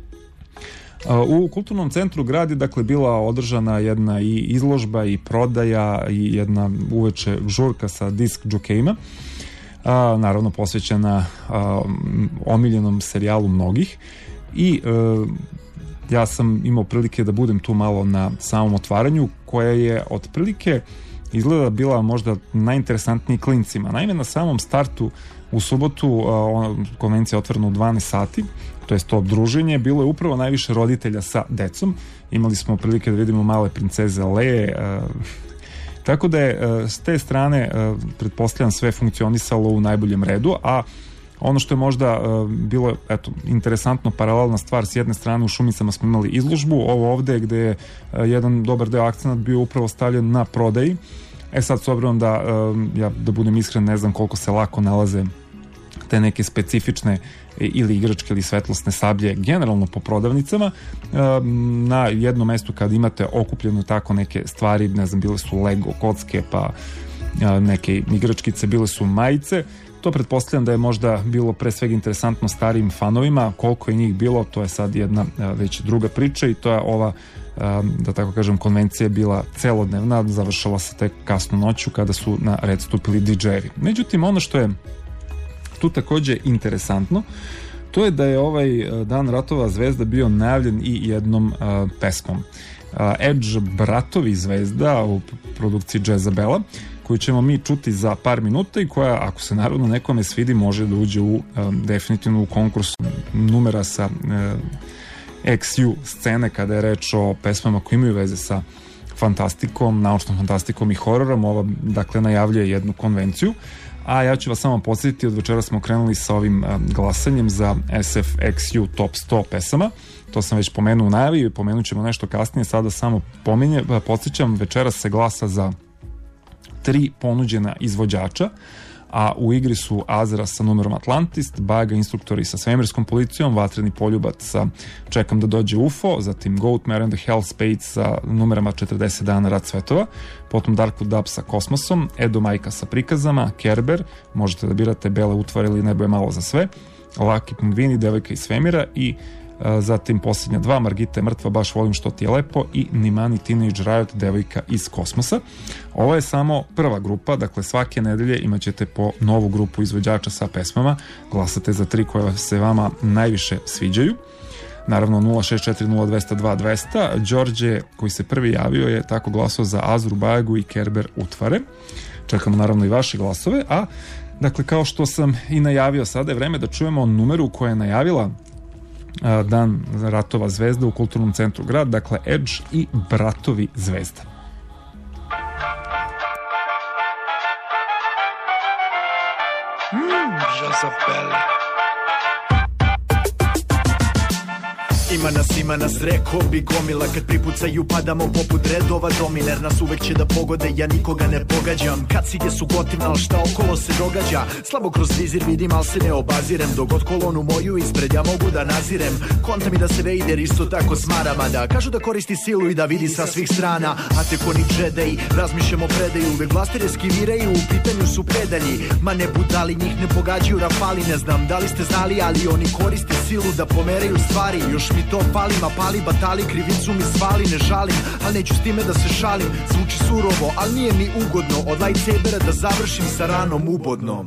U Kulturnom centru Grad je, dakle, bila održana jedna i izložba i prodaja i jedna uveče žurka sa disk džokejima, naravno posvećena a, omiljenom serijalu mnogih, i a, ja sam imao prilike da budem tu malo na samom otvaranju, koja je otprilike izgleda bila možda najinteresantniji klincima. Naime, na samom startu u subotu a, konvencija je otvorena u dvanaest sati, to je to druženje, bilo je upravo najviše roditelja sa decom. Imali smo prilike da vidimo male princeze Leje, uh, tako da je uh, s te strane uh, pretpostavljam sve funkcionisalo u najboljem redu, a ono što je možda uh, bilo, eto, interesantno, paralelna stvar, s jedne strane u Šumicama smo imali izložbu, ovo ovde gde je uh, jedan dobar deo akcenat bio upravo stavljen na prodaji. E sad, s obzirom da, uh, ja da budem iskren, ne znam koliko se lako nalaze te neke specifične ili igračke ili svetlosne sablje generalno po prodavnicama, na jednom mestu kad imate okupljeno tako neke stvari, ne znam, bile su Lego kocke, pa neke igračkice, bile su majice. To pretpostavljam da je možda bilo pre svega interesantno starijim fanovima. Koliko je njih bilo, to je sad jedna već druga priča, i to je ova, da tako kažem, konvencija bila celodnevna, završila se tek kasno noću kada su na red stupili di džejevi. Međutim, ono što je tu takođe interesantno, to je da je ovaj Dan Ratova zvezda bio najavljen i jednom uh, pesmom. Uh, Edge bratovi zvezda u produkciji Jezabela, koju ćemo mi čuti za par minuta i koja, ako se naravno nekome svidi, može da uđe u, um, definitivno u konkurs numera sa uh, X U scene, kada je reč o pesmama koje imaju veze sa fantastikom, naučnom fantastikom i hororom. Ova, dakle, najavljuje jednu konvenciju. a ja ću vas samo podsjetiti, od večera smo krenuli sa ovim glasanjem za S F X U Top sto pesama. To sam već pomenuo u najavi i pomenut ćemo nešto kasnije, sada samo pominje, podsjećam, večeras se glasa za tri ponuđena izvođača, a u igri su Azra sa numerom Atlantist, Baga instruktori sa svemirskom policijom, Vatreni poljubac sa Čekam da dođe U F O, zatim Goatmare and the Hellspades sa numerama četrdeset dana Rat svetova, potom Darkwood Dub sa Kosmosom, Edo Majka sa prikazama, Kerber, možete da birate Bele utvare ili Nebo je malo za sve, Laki pingvini, Devojka iz svemira i zatim posljednja dva, Margita je mrtva, baš volim što ti je lepo i Nimani Teenage Riot, Devojka iz kosmosa. Ovo je samo prva grupa, dakle svake nedelje imat ćete po novu grupu izvođača sa pesmama, glasate za tri koje se vama najviše sviđaju. Naravno nula šest četiri nula dva nula dva dva nula nula. Đorđe koji se prvi javio je tako glasao za Azru, Bagu i Kerber utvare. Čekamo naravno i vaše glasove, a dakle kao što sam i najavio, sada je vreme da čujemo numeru koja je najavila Dan ratova zvezda u kulturnom centru grad, dakle Edge i Bratovi zvezda. Mm, Jezabele. Ima nas, ima nas, rekao bi gomila. Kad pripucaju padamo poput redova dominer. Nas uvek će da pogode, ja nikoga ne pogađam. Kacige su gotivna, al šta okolo se događa. Slabo kroz vizir vidim, al se ne obazirem. Dok god kolonu moju ispred ja mogu da nazirem. Konta mi da se Vader isto tako smara. Mada kažu da koristi silu i da vidi sa svih strana. A tek oni Jedi, razmišljamo predaju. Uvek blastire skiviraju, u pitanju su pedalji. Ma ne budali, njih ne pogađaju rafali. Ne znam da li ste znali, ali oni koriste silu da pomeraju stvari. Još mi to pali, ma pali batali, krivicu mi svali, ne žalim, ali neću s time da se šalim. Zvuči surovo, ali nije mi ugodno od lightsabera da završim sa ranom ubodnom.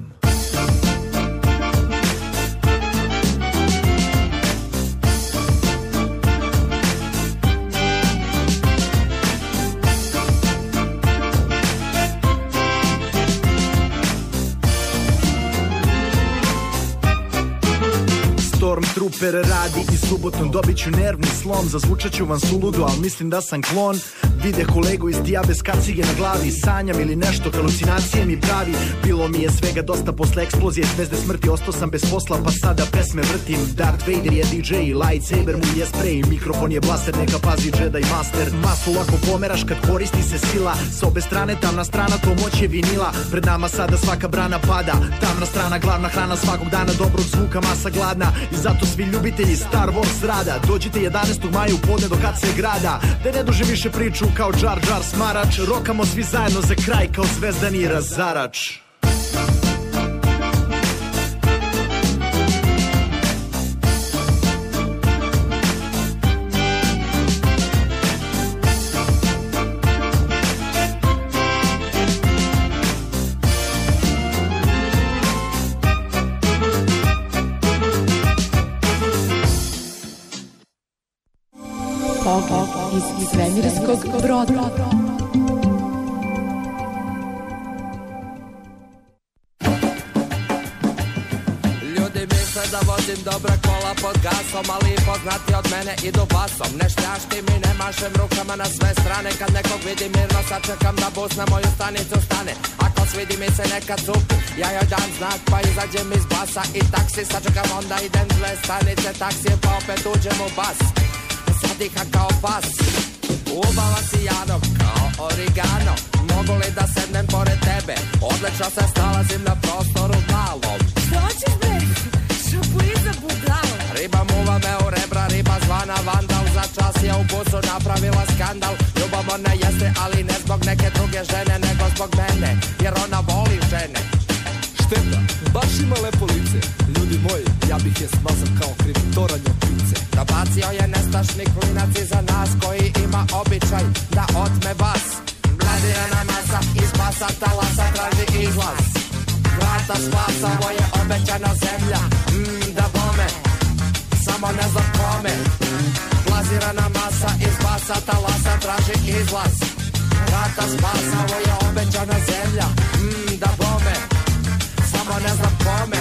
Stormtrooper radi i subotom dobit ću nervni slom. Zazvučat ću vam suludo, al mislim da sam klon. Vide kolegu iz dija bez kacige na glavi. Sanjam ili nešto, halucinacije mi pravi. Bilo mi je svega dosta posle eksplozije Zvezde smrti, ostao sam bez posla pa sada pesme vrtim. Darth Vader je D J, lightsaber mu je spray, mikrofon je blaster, neka pazi Jedi Master. Masu lako pomeraš kad koristi se sila. S obe strane tamna strana, to moć je vinila. Pred nama sada svaka brana pada. Tamna strana, glavna hrana svakog dana, dobrog zvuka, masa gladna. I zato svi ljubitelji Star Wars rada, dođite jedanaestog maja u podne do kad se grada. Da ne duže više priču kao Jar Jar smarač. Rokamo svi zajedno za kraj kao zvezdani razarač. Iz svemirskog broda. Ljudi misle da vozim dobra kola pod gasom, ali poznati od mene idu basom. Ne šljaštim i ne mašem rukama na sve strane. Kad nekog vidim mirno sačekam da bus na moju stanicu stane. Ako svidi mi se neka cupi, ja joj dam znak pa izađem iz basa. I taksi sačekam, onda idem dve stanice taksije pa opet uđem u bas. Sadiha kao pas, ubava si Jano kao origano. Mogu li da sednem pored tebe? Odlično se snalazim na prostoru malom. Što ćeš bre? Šapuiza budalo. Riba muva me u rebra, riba zvana vandal. Za čas je u busu napravila skandal. Ljubomorna jeste, ali ne zbog neke druge žene, nego zbog mene, jer ona voli žene. Šteta, baš ima lepo lice. Ljudi moji, ja bih je smazao kao krivitoranju pice. Dobacio je nestašni klinac iza nas, koji ima običaj da otme bas. Bladirana masa iz basa talasa traži izlaz. Vrata spasa, ovo je obećana zemlja. Mmm, da bome, samo ne znam kome. Blazirana masa iz basa talasa traži izlaz. Vrata spasa, ovo je obećana zemlja. Mmm, da bome, samo ne znam kome.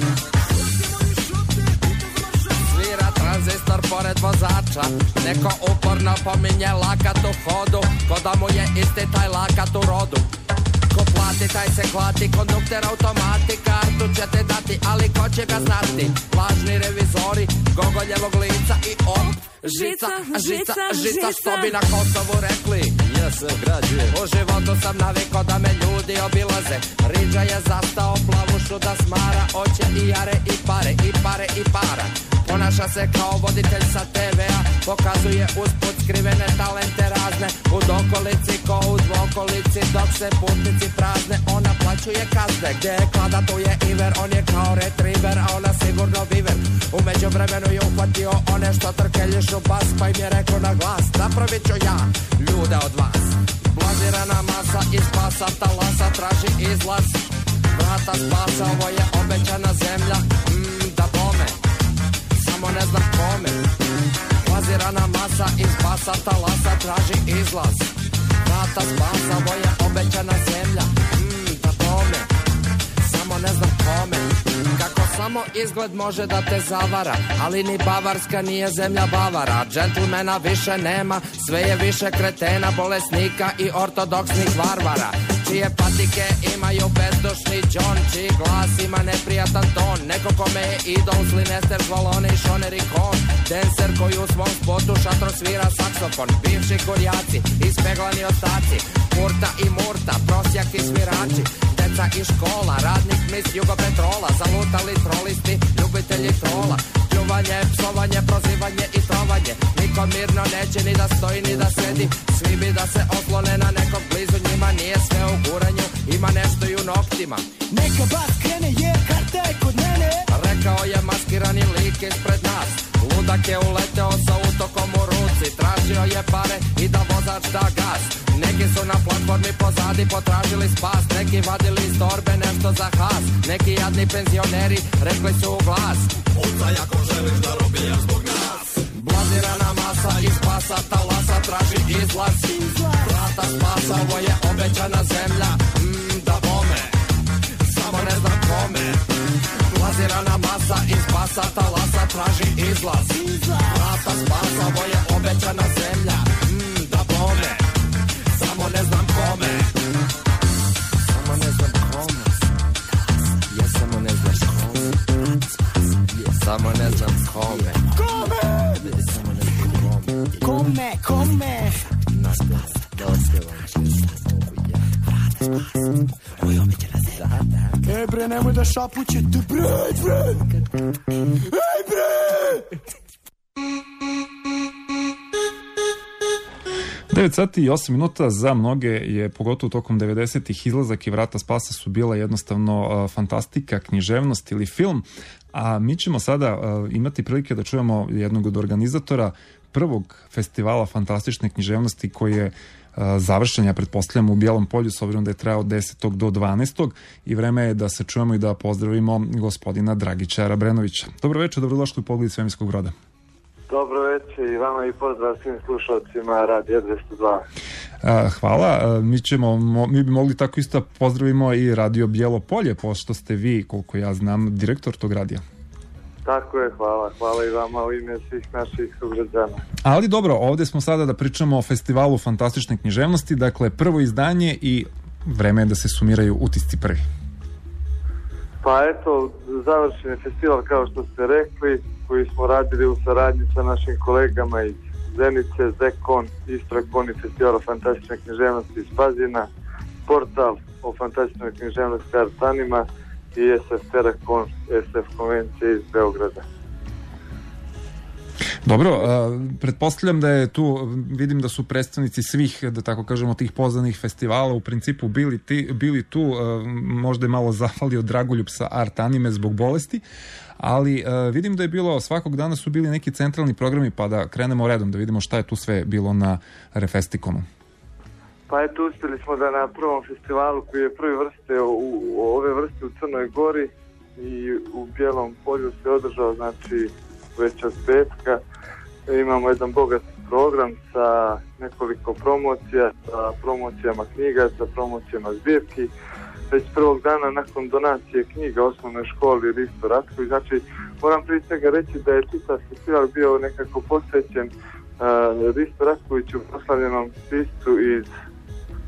Svira tranzistor pored vozača. Neko uporno pominje lakat u hodu, ko da mu je isti taj lakat u rodu. Ko plati, taj se hvati, kondukter automati, kartu će te dati, ali ko će ga znati? Lažni revizori, gogoljevog lica i op, žica, žica, žica, što bi na Kosovu rekli. Ja se ograđujem. U životu sam navikao da me ljudi obilaze. Riđa je zastao plavušu da smara, oće i jare i pare, i pare i para. Ponaša se kao voditelj sa te ve-a, pokazuje usput skrivene talente razne. U dokolici ko u dvokolici, dok se putnici prazne, ona plaćuje kazne. Gdje je klada, tu je Iver, on je kao retriver, a ona sigurno viver. U međuvremenu je uhvatio one što trkeljišu bas, pa im je rekao na glas: napravit ću ja ljude od vas. Blazirana masa iz pasa talasa traži izlaz. Vrata spasa, ovo je obećana zemlja, mm, da bome, samo ne znam kome. Blazirana masa iz pasa talasa traži izlaz. Vrata spasa, ovo je obećana zemlja, mm, da bome, samo ne znam kome. Kako samo izgled može da te zavara, ali ni Bavarska nije zemlja Bavara. Džentlmena više nema, sve je više kretena, bolesnika i ortodoksnih varvara, čije patike imaju bezdušni džon, čiji glas ima neprijatan ton. Neko kome je idol Slinester, Zvolone i Šoner i Kon, dancer koji u svom spotu šatro svira saksofon. Bivši kurjaci, ispeglani ostaci, Murta i Murta, prosjaki svirači, deca iz škola, radnik mis Jugopetrola, zalutali trolisti, ljubitelji trola. Pljuvanje, psovanje, prozivanje i trovanje, niko mirno neće ni da stoji ni da sedi. Svi bi da se oslone na nekog blizu, njima nije sve u guranju, ima nešto i u noktima. Neka bas krene, je, karta je kod mene, rekao je maskirani lik ispred nas. Ludak je uleteo sa utokom u ruci, tražio je pare i da vozač da gas. Neki su na platformi pozadi potražili spas, neki vadili iz torbe nešto za has. Neki jadni penzioneri rekli su u glas: pucaj ako želiš da robijaš zbog nas. Blazirana masa iz pasa talasa traži izlaz. Vrata spasa, ovo je obećana zemlja, mm, da bome, samo ne znam kome. Blazirana masa iz pasa talasa traži izlaz. Vrata spasa, ovo je obećana zemlja, mm, da bome, samo ne znam kome. Samo ne znam kome. Ja samo ne znam kome. Samo ne znam kome. Kome? Samo ne znam kome. Kome, kome? Ej bre, nemoj da šapućete, bre, bre! Ej bre! devet sati i osam minuta za mnoge je, pogotovo tokom devedesetih, izlazak i Vrata spasa su bila jednostavno uh, fantastika, književnost ili film, a mi ćemo sada uh, imati prilike da čujemo jednog od organizatora prvog festivala fantastične književnosti koji je uh, završen, ja pretpostavljam, u Bijelom Polju, s obzirom da je trajao od desetog do dvanaestog i vreme je da se čujemo i da pozdravimo gospodina Dragića Rabrenovića. Dobro večer, dobrodošli u Pogled svemirskog broda. Dobro večer i vama i pozdrav svim slušalcima Radija dvesta dva. Hvala. Mi ćemo, mi bi mogli tako isto pozdravimo i Radio Bijelo Polje, pošto ste vi, koliko ja znam, direktor tog radija. Tako je, hvala. Hvala i vama u ime svih naših sugrađana. Ali dobro, ovdje smo sada da pričamo o festivalu fantastične književnosti, dakle prvo izdanje i vreme je da se sumiraju utisci prvi. Pa eto, završen je festival kao što ste rekli, koji smo radili u saradnji sa našim kolegama iz Zenice, Zekon, Istrakon i Festivala fantastične književnosti iz Pazina, portal o fantastičnoj književnosti Artanima i es ef Terakon, es ef konvencije iz Beograda. Dobro, uh, pretpostavljam da je tu, vidim da su predstavnici svih, da tako kažemo, tih pozvanih festivala u principu bili, ti, bili tu, uh, možda je malo zafalio Dragoljub sa Art Anime zbog bolesti, ali uh, vidim da je bilo, svakog dana su bili neki centralni programi, pa da krenemo redom, da vidimo šta je tu sve bilo na Refestikonu. Pa eto, uspjeli smo da na prvom festivalu koji je prvi vrste u, u ove vrste u Crnoj Gori i u Bijelom Polju se održao, znači već od petka. Imamo jedan bogat program sa nekoliko promocija, sa promocijama knjiga, sa promocijama zbirki. Već prvog dana nakon donacije knjiga osnovnoj školi Risto Ratković, znači moram prije svega reći da je čitav festival bio nekako posvećen uh, Risto Ratkoviću, proslavljenom piscu iz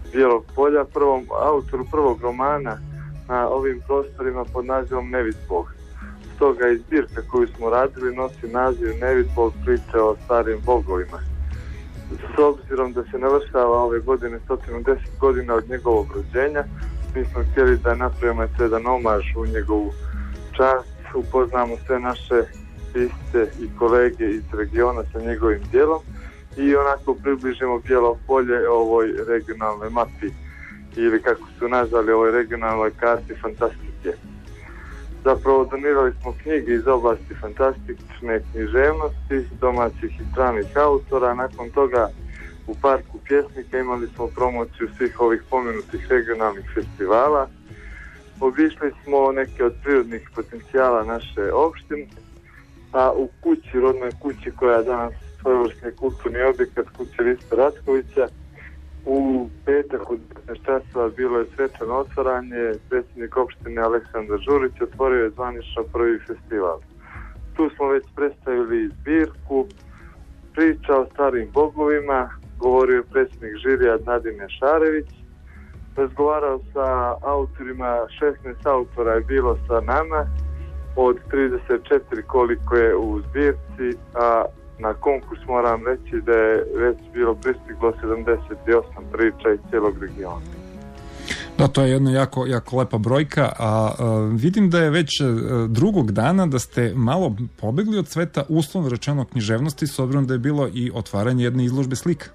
Bijelog polja, prvom autoru prvog romana na ovim prostorima pod nazivom Nevidbog. Stoga i zbirka koju smo radili nosi naziv Nevidbog, priče o starim bogovima. S obzirom da se navršava ove godine sto deset godina od njegovog rođenja, mi smo htjeli da napravimo jedan omaž u njegovu čast, upoznamo sve naše iste i kolege iz regiona sa njegovim djelom i onako približimo Bijelo polje ovoj regionalnoj mapi ili kako su nazvali ovoj regionalnoj karti fantastike. Zapravo donirali smo knjige iz oblasti fantastične književnosti, domaćih i stranih autora. Nakon toga u Parku pjesnika imali smo promociju svih ovih pomenutih regionalnih festivala. Obišli smo neke od prirodnih potencijala naše opštine, a u kući, rodnoj kući koja je danas svojevrsni kulturni objekat, kuće Risto Ratkovića, u petak u devetnaest časova bilo je svečano otvaranje, predsjednik opštine Aleksandar Žurić otvorio je zvanično prvi festival. Tu smo već predstavili zbirku priča o starim bogovima, govorio je predsjednik žirija Nadine Šarević, razgovarao sa autorima, šesnaest autora je bilo sa nama, od trideset četiri koliko je u zbirci, a na konkurs moram reći da je već bilo pristiglo sedamdeset osam priča iz cijelog regiona. Da, to je jedna jako, jako lepa brojka, a, a vidim da je već a, drugog dana da ste malo pobegli od sveta, uslovno rečeno književnosti, s obzirom da je bilo i otvaranje jedne izložbe slika.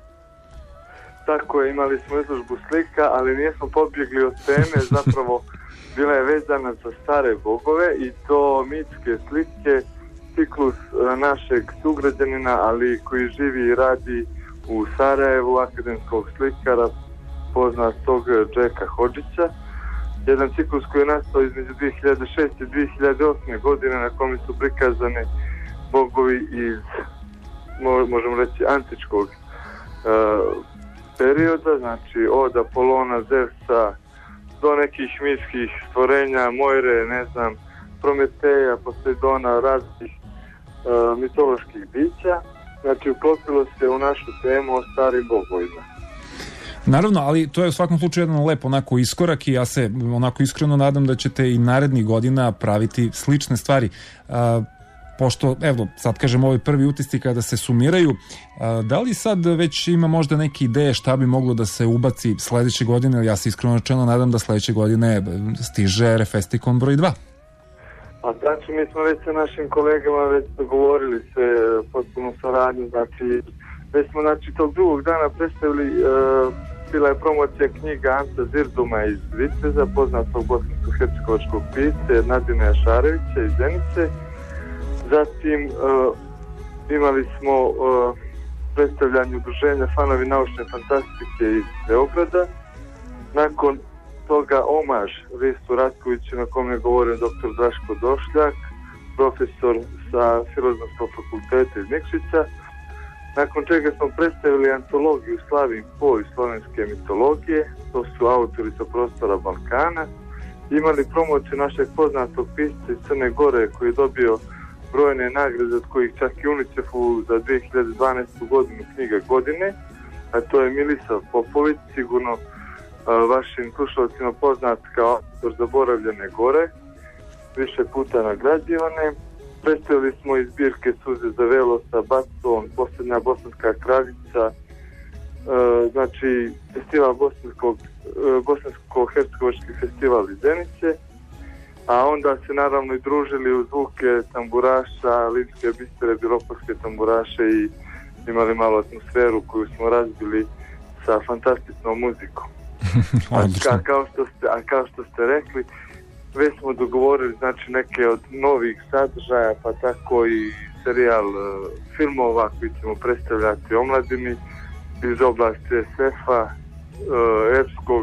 Tako je, imali smo izložbu slika, ali nismo pobjegli od teme, zapravo bila je vezana za stare bogove i to mitske slike, ciklus našeg sugrađanina, ali koji živi i radi u Sarajevu, akademskog slikara, poznatog Džeka Hodžića. Jedan ciklus koji je nastao između dvije hiljade šeste i dvije hiljade osme godine, na kome su prikazane bogovi iz, možemo reći, antičkog uh, perioda, znači od Apolona, Zevsa, do nekih mitskih stvorenja, Mojre, ne znam, Prometeja, Poseidona, raznih uh, mitoloških bića. Znači, uklopilo se u našu temu o starim bogovima. Naravno, ali to je u svakom slučaju jedan lep onako iskorak i ja se onako iskreno nadam da ćete i narednih godina praviti slične stvari. Uh, pošto, evo, sad kažem, ovi prvi utisci kada se sumiraju, uh, da li sad već ima možda neke ideje šta bi moglo da se ubaci sledeće godine, ili ja se iskreno rečeno nadam da sledeće godine stiže Refestikon broj dva? A znači, mi smo već sa našim kolegama već dogovorili se potpuno saradnju, znači, već smo znači tog drugog dana predstavili, uh, bila je promocija knjiga Anta Zirduma iz Viteza, poznatog bosansko-hercegovačkog pisca Nadine Šarevića iz Zenice. Zatim uh, imali smo uh, predstavljanje udruženja Fanovi naučne fantastike iz Beograda. Nakon toga omaž Ristu Ratkoviću, na kom je govorio doktor Draško Došljak, profesor sa Filozofskog fakulteta iz Nikšića. Nakon čega smo predstavili antologiju Slavin Po i slovenske mitologije, to su autori sa prostora Balkana. Imali promociju našeg poznatog pisca iz Crne Gore koji je dobio brojne nagrade, od kojih čak i UNICEF-u za dvije hiljade dvanaestu godinu knjiga godine, a to je Milisav Popović, sigurno a, vašim slušalcima poznat kao autor Zaboravljene gore, više puta nagrađivane. Predstavili smo iz zbirke Suze za velo sa Bacom, Posljednja bosanska kraljica, e, znači festival bosanskog, e, bosansko-hercegovački festival iz Zenice, a onda se naravno i družili u zvuke tamburaša, Livske bistere, Bilokovske tamburaše i imali malo atmosferu koju smo razbili sa fantastičnom muzikom. a, ka, kao što ste, a kao što ste rekli, već smo dogovorili znači neke od novih sadržaja, pa tako i serijal uh, filmova koji ćemo predstavljati omladini iz oblasti es ef-a, uh, epskog,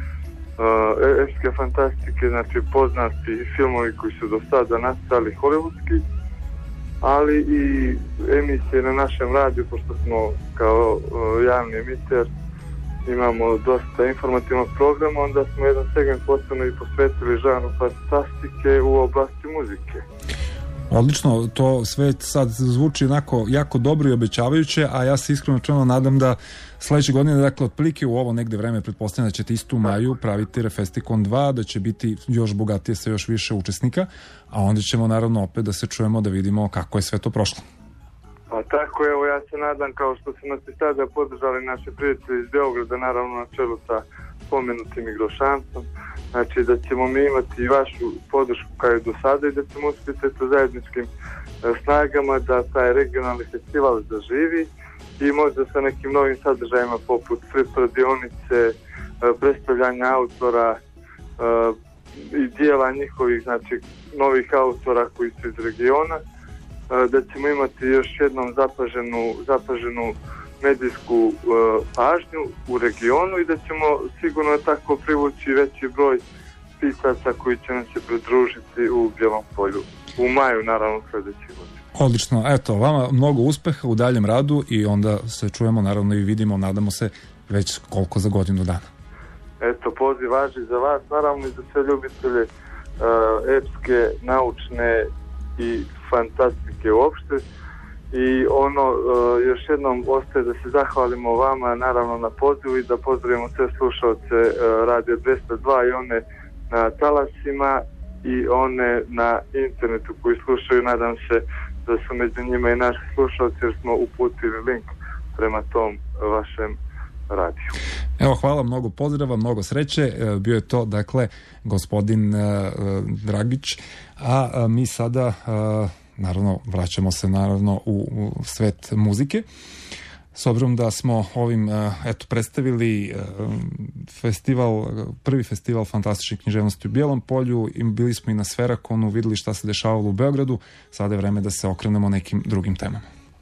uh, epske fantastike, znači poznati filmovi koji su do sada nastali hollywoodski, ali i emisije na našem radiju, pošto smo kao uh, javni emiter imamo dosta informativnog programa, onda smo jedan segment posebno i posvetili žanru fantastike u oblasti muzike. Odlično, to sve sad zvuči onako jako dobro i obećavajuće, a ja se iskreno čeno nadam da sledeće godine, dakle, otprilike u ovo negde vreme, pretpostavljam da ćete isto u maju praviti Refestikon dva, da će biti još bogatije sa još više učesnika, a onda ćemo naravno opet da se čujemo, da vidimo kako je sve to prošlo. Pa tako, evo, ja se nadam, kao što su nas i sada podržali naši prijatelji iz Beograda, naravno na čelu sa pomenutim Igrošancom, znači da ćemo mi imati i vašu podršku kao i do sada i da ćemo uspjeti sa zajedničkim snagama da taj regionalni festival zaživi i možda sa nekim novim sadržajima poput flip radionice, predstavljanja autora i dijela njihovih, znači novih autora koji su iz regiona, da ćemo imati još jednom zapaženu, zapaženu medijsku uh, pažnju u regionu i da ćemo sigurno tako privući veći broj pisaca koji će nam se pridružiti u Bijelom polju. U maju, naravno, sljedeći godine. Odlično. Eto, vama mnogo uspeha u daljem radu i onda se čujemo, naravno, i vidimo, nadamo se, već koliko za godinu dana. Eto, poziv važi za vas, naravno i za sve ljubitelje uh, epske, naučne i fantastike uopšte. I ono, uh, još jednom ostaje da se zahvalimo vama, naravno, na pozivu i da pozdravimo sve slušalce uh, Radio dvesta dva i one na talasima i one na internetu koji slušaju. Nadam se da su među njima i naši slušalci jer smo uputili link prema tom vašem radiju. Evo, hvala, mnogo pozdrava, mnogo sreće. Bio je to, dakle, gospodin uh, Dragić, a, a mi sada uh, naravno vraćamo se naravno u, u svet muzike. S obzirom da smo ovim uh, eto predstavili uh, festival, prvi festival fantastične književnosti u Bijelom polju, i bili smo i na Sferakonu, videli šta se dešavalo u Beogradu. Sada je vreme da se okrenemo nekim drugim temama.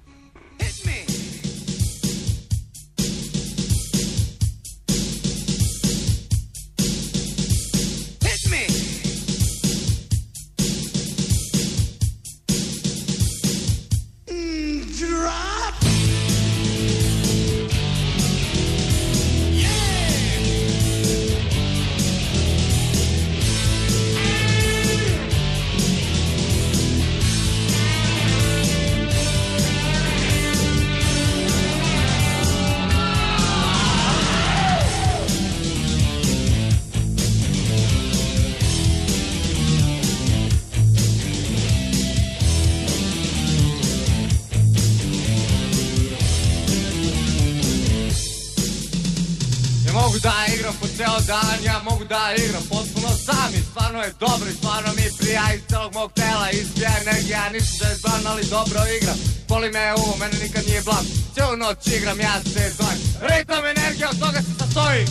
Dan, ja mogu da igram potpuno sam i stvarno je dobro i stvarno mi prija iz celog mog tela izbija energija, ništa da je stvarno, ali dobro igram. Boli me u, mene nikad nije blam, cijelu noć igram, ja se zovem ritam, energija, od toga se sastoji.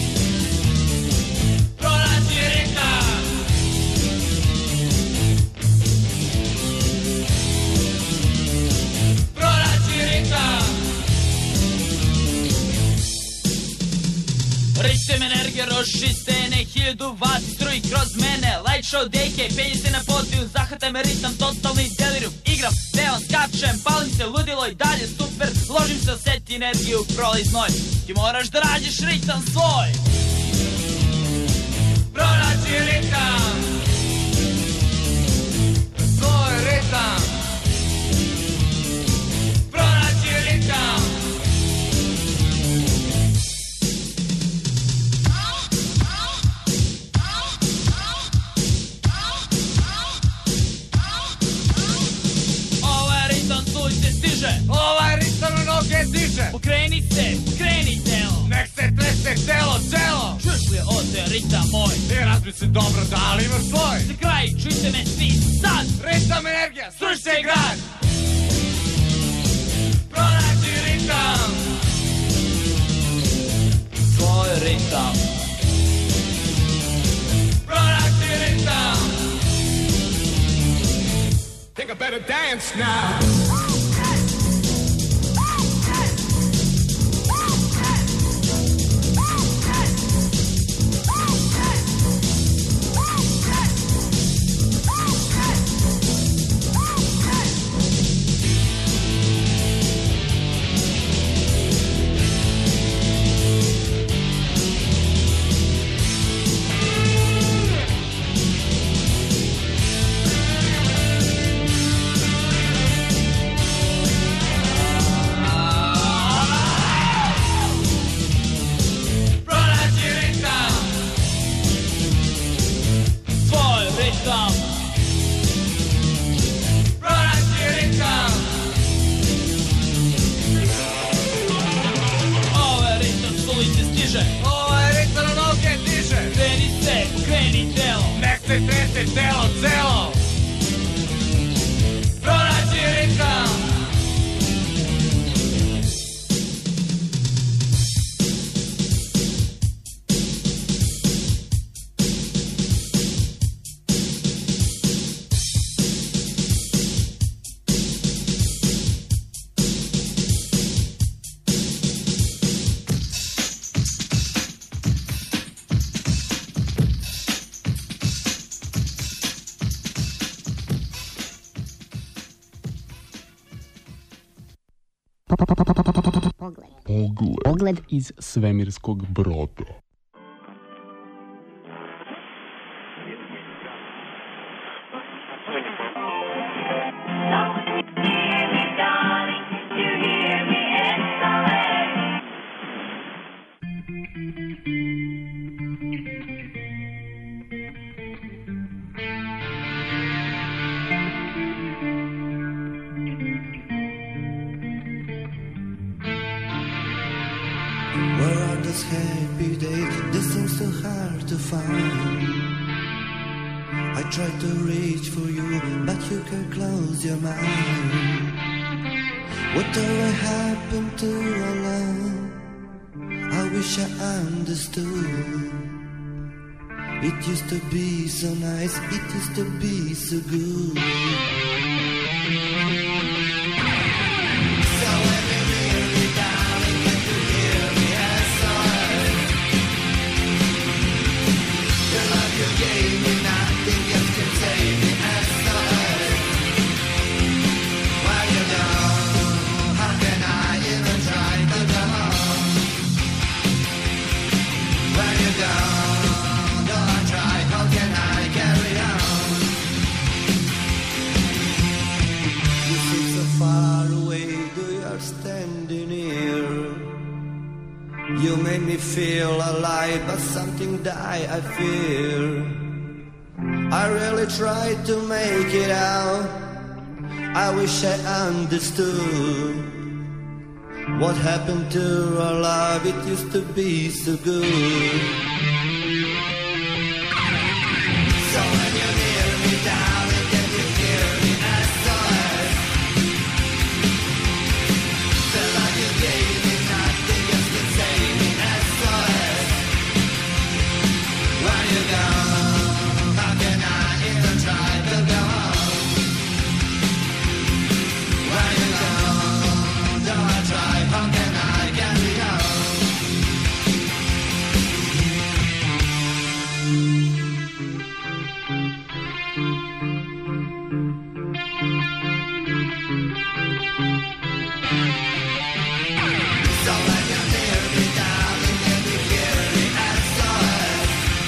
Pronaći ritam. Pronaći ritam. Ritem energije rošiste, ne hiljadu vati struji kroz mene. Light show dejke, penji se na podiju, zahata me ritam, totalni delirium. Igram, pevam, skačem, palim se ludilo i dalje super. Ložim se, osjeti energiju, prolej znoj. Ti moraš da rađeš ritam svoj. Pronaći ritam. Svoj ritam. Pronaći ritam. Ovaj ritam u noge diže. Pokreni se, pokreni telo. Nek se trese telo, celo. Čuš li ovdje ritam moj? I razbi se dobro, da li imaš svoj? Za kraj, čujte me svi sad. Ritam energija, struč se grad. Pronaći ritam. Svoj ritam. Pronaći ritam. Think I better dance now. će telo celo pronaći ritam. Pogled. Pogled iz svemirskog broda. Where are those happy days? This seems so hard to find. I try to reach for you, but you can close your mind. Whatever happened to our love? I wish I understood. It used to be so nice, it used to be so good. So when you hear me, darling, can you hear me? S O S. The love you gave me, nothing else can save me. S O S. While you're gone, how can I even try to go on? While you're gone, though I try, how can I carry on? You seem so far away, though you're standing here. You made me feel alive, but something died, I fear. I really tried to make it out. I wish I understood what happened to our love. It used to be so good. So when you hear me, darling, can you hear me? S O S. The love you gave me, nothing else can save me. S O S. When you're gone, how can I even try to go on? When you're gone, though I try, how can I carry on? So when you hear me, darling, can you hear me? S O S.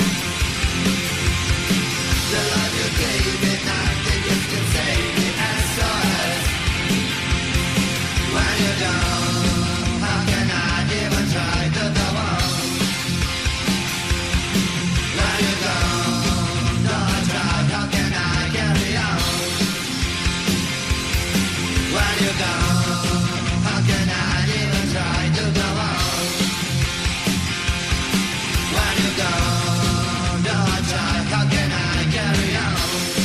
The love you gave me, nothing else can save me. S O S. When you're gone, how can I even try to go on? When you're gone, though I try, how can I carry on? When you're gone, how can I even try to go on? When you're gone, though I try, how can I carry on?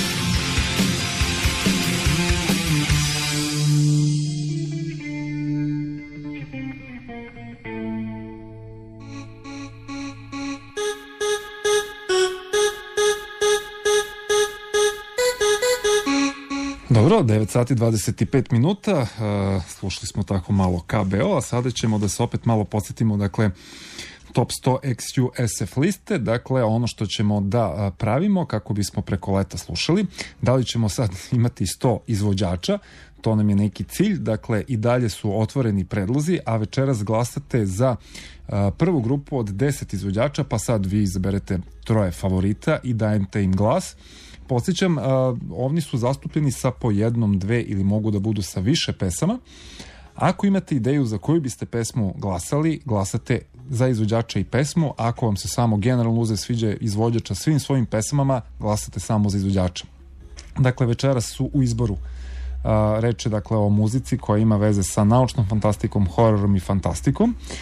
Dobro, devet sati dvadeset pet minuta, uh, slušali smo tako malo K B O, a sada ćemo da se opet malo podsjetimo, dakle, top sto X U S F liste, dakle ono što ćemo da pravimo kako bismo preko leta slušali. Da li ćemo sad imati sto izvođača, to nam je neki cilj, dakle i dalje su otvoreni predlozi, a večeras glasate za uh, prvu grupu od deset izvođača, pa sad vi izaberete troje favorita i dajete im glas. Podsjećam, uh, ovni su zastupljeni sa po jednom, dve ili mogu da budu sa više pesama. Ako imate ideju za koju biste pesmu glasali, glasate za izvođača i pesmu. Ako vam se samo generalno uze sviđa izvođača svim svojim pesmama, glasate samo za izvođača. Dakle, večeras su u izboru uh, reče dakle o muzici koja ima veze sa naučnom fantastikom, hororom i fantastikom.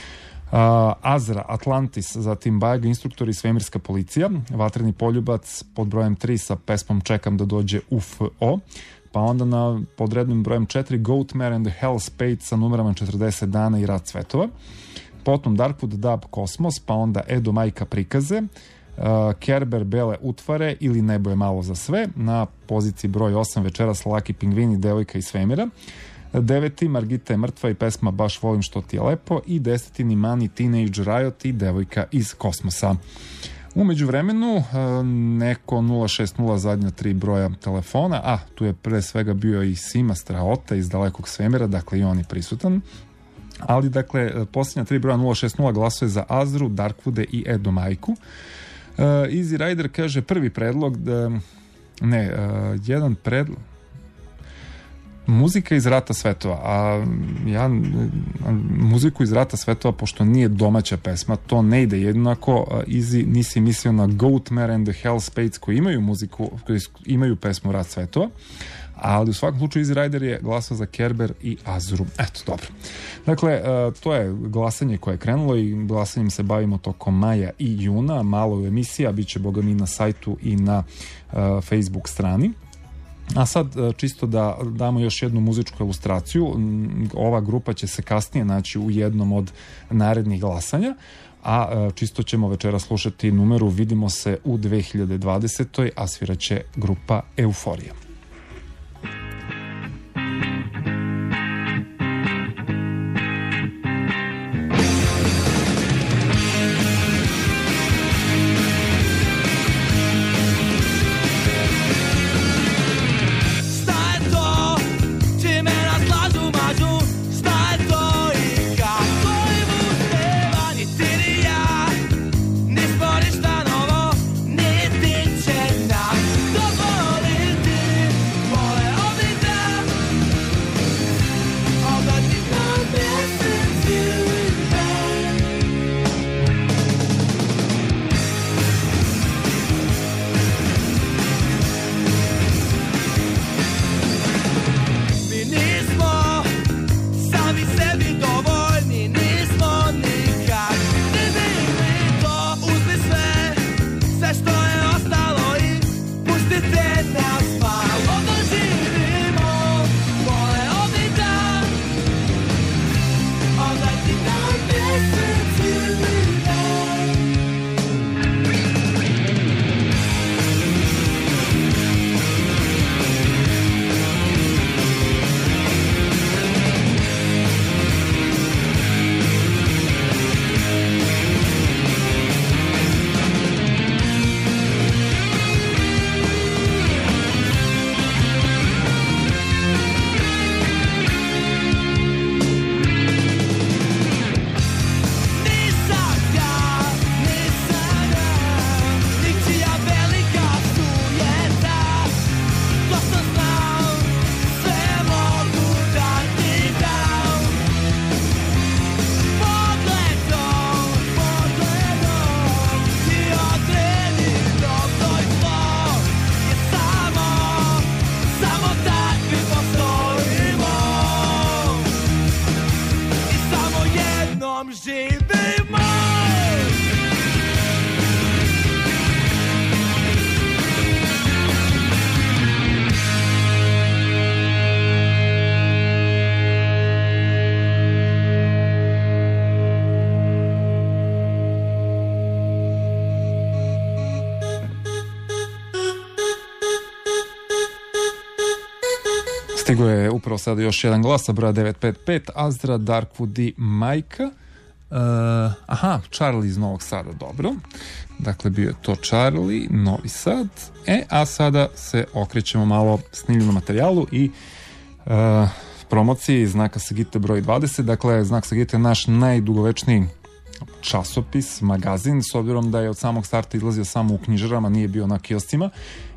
Azra, Atlantis, zatim Bajaga instruktori i svemirska policija, Vatreni poljubac pod brojem tri sa pesmom Čekam da dođe U F O, pa onda na pod rednim brojem četiri Goatmare and the Hell Spade sa numerama četrdeset dana i Rat cvetova, potom Darkwood Dub Kosmos, pa onda Edo Majka prikaze, uh, Kerber Bele utvare ili Nebo je malo za sve, na poziciji broj osam večeras Laki Pingvini, Devojka iz svemira, deveti Margita je mrtva i pesma Baš volim što ti je lepo, i deseti Nimani Teenage Riot i Devojka iz kosmosa. U međuvremenu neko nula šest nula zadnja tri broja telefona, a tu je pre svega bio i Sima Straota iz dalekog svemira, dakle i on je prisutan, ali dakle posljednja tri broja nula šest nula glasuje za Azru, Darkwoode i Edo Majku. Easy Rider kaže prvi predlog, da, ne, jedan predlog muzika iz Rata svetova, a ja muziku iz Rata svetova, pošto nije domaća pesma, to ne ide jednako. Easy, nisi mislio na Goatmare and the Hell Spades koji imaju muziku, koji imaju pesmu Rat svetova, ali u svakom slučaju Easy Rider je glasao za Kerber i Azuru. Eto, dobro. Dakle, to je glasanje koje je krenulo i glasanjem se bavimo tokom maja i juna, malo u emisiji, a bit će boga mi na sajtu i na uh, Facebook strani. A sad čisto da damo još jednu muzičku ilustraciju, ova grupa će se kasnije naći u jednom od narednih glasanja, a čisto ćemo večera slušati numeru Vidimo se u dve hiljade dvadesetoj, a sviraće grupa Euforija. Stigo je upravo sada još jedan glas sa broja devet pet pet, Azra, Darkwood i Majka. Uh, aha, Charlie iz Novog Sada, dobro. Dakle, bio je to Charlie, Novi Sad. E, a sada se okrećemo malo snimljenom materijalu i uh, promociji Znaka Sagite broj dvadeset. Dakle, Znak Sagite je naš najdugovečniji časopis, magazin, s obzirom da je od samog starta izlazio samo u knjižarama, nije bio na kioscima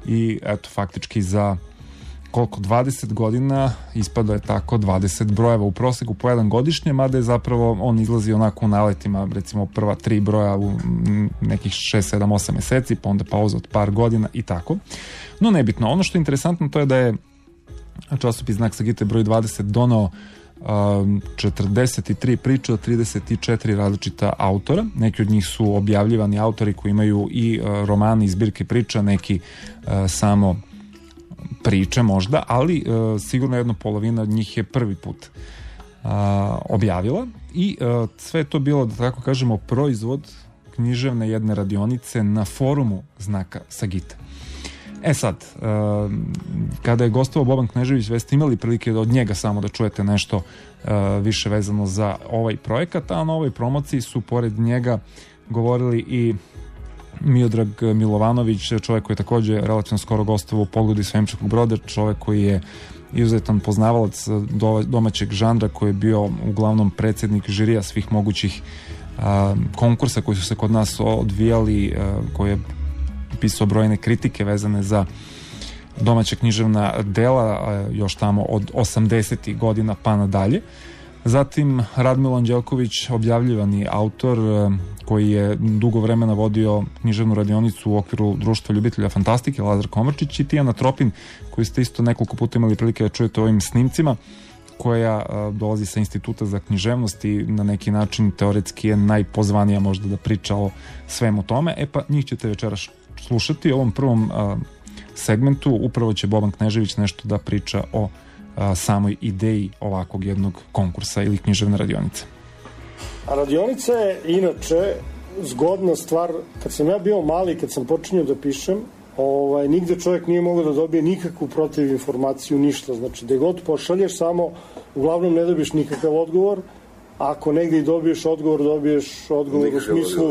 i eto, faktički za koliko, dvadeset godina ispada je tako dvadeset brojeva u proseku po jedan godišnje, mada je zapravo on izlazi onako u naletima, recimo prva tri broja u nekih šest, sedam, osam meseci, pa onda pauza od par godina i tako. No nebitno, ono što je interesantno to je da je časopis Znak Sagite broj dvadeset donao četrdeset tri priče od trideset četiri različita autora. Neki od njih su objavljivani autori koji imaju i romane i zbirke priča, neki samo priče možda, ali sigurno jedna polovina od njih je prvi put objavila i sve je to bilo, da tako kažemo, proizvod književne jedne radionice na forumu Znaka Sagita. E sad, kada je gostovao Boban Knežević, već ste imali prilike da od njega samo da čujete nešto više vezano za ovaj projekat, a na ovoj promociji su pored njega govorili i Miodrag Milovanović, čovjek koji je također relativno skoro gostovao u Pogledu svemirskog broda, čovjek koji je izuzetan poznavalac domaćeg žanra, koji je bio uglavnom predsjednik žirija svih mogućih a, konkursa koji su se kod nas odvijali, a, koji je pisao brojne kritike vezane za domaća književna dela, a, još tamo od osamdesetih godina pa nadalje. Zatim Radmilo Anđelković, objavljivani autor koji je dugo vremena vodio književnu radionicu u okviru Društva ljubitelja fantastike, Lazar Komrčić, i Tijana Tropin, koju ste isto nekoliko puta imali prilike da čujete ovim snimcima, koja dolazi sa Instituta za književnost i na neki način teoretski je najpozvanija možda da priča o svemu tome. E pa njih ćete večeras slušati. U ovom prvom a, segmentu upravo će Boban Knežević nešto da priča o a, samoj ideji ovakvog jednog konkursa ili književne radionice. A radionica je inače zgodna stvar. Kad sam ja bio mali, kad sam počinio da pišem, ovaj, nigde čovjek nije mogao da dobije nikakvu protiv informaciju, ništa. Znači, gde god pošalješ, samo uglavnom ne dobiješ nikakav odgovor. Ako negde i dobiješ odgovor, dobiješ odgovor u smislu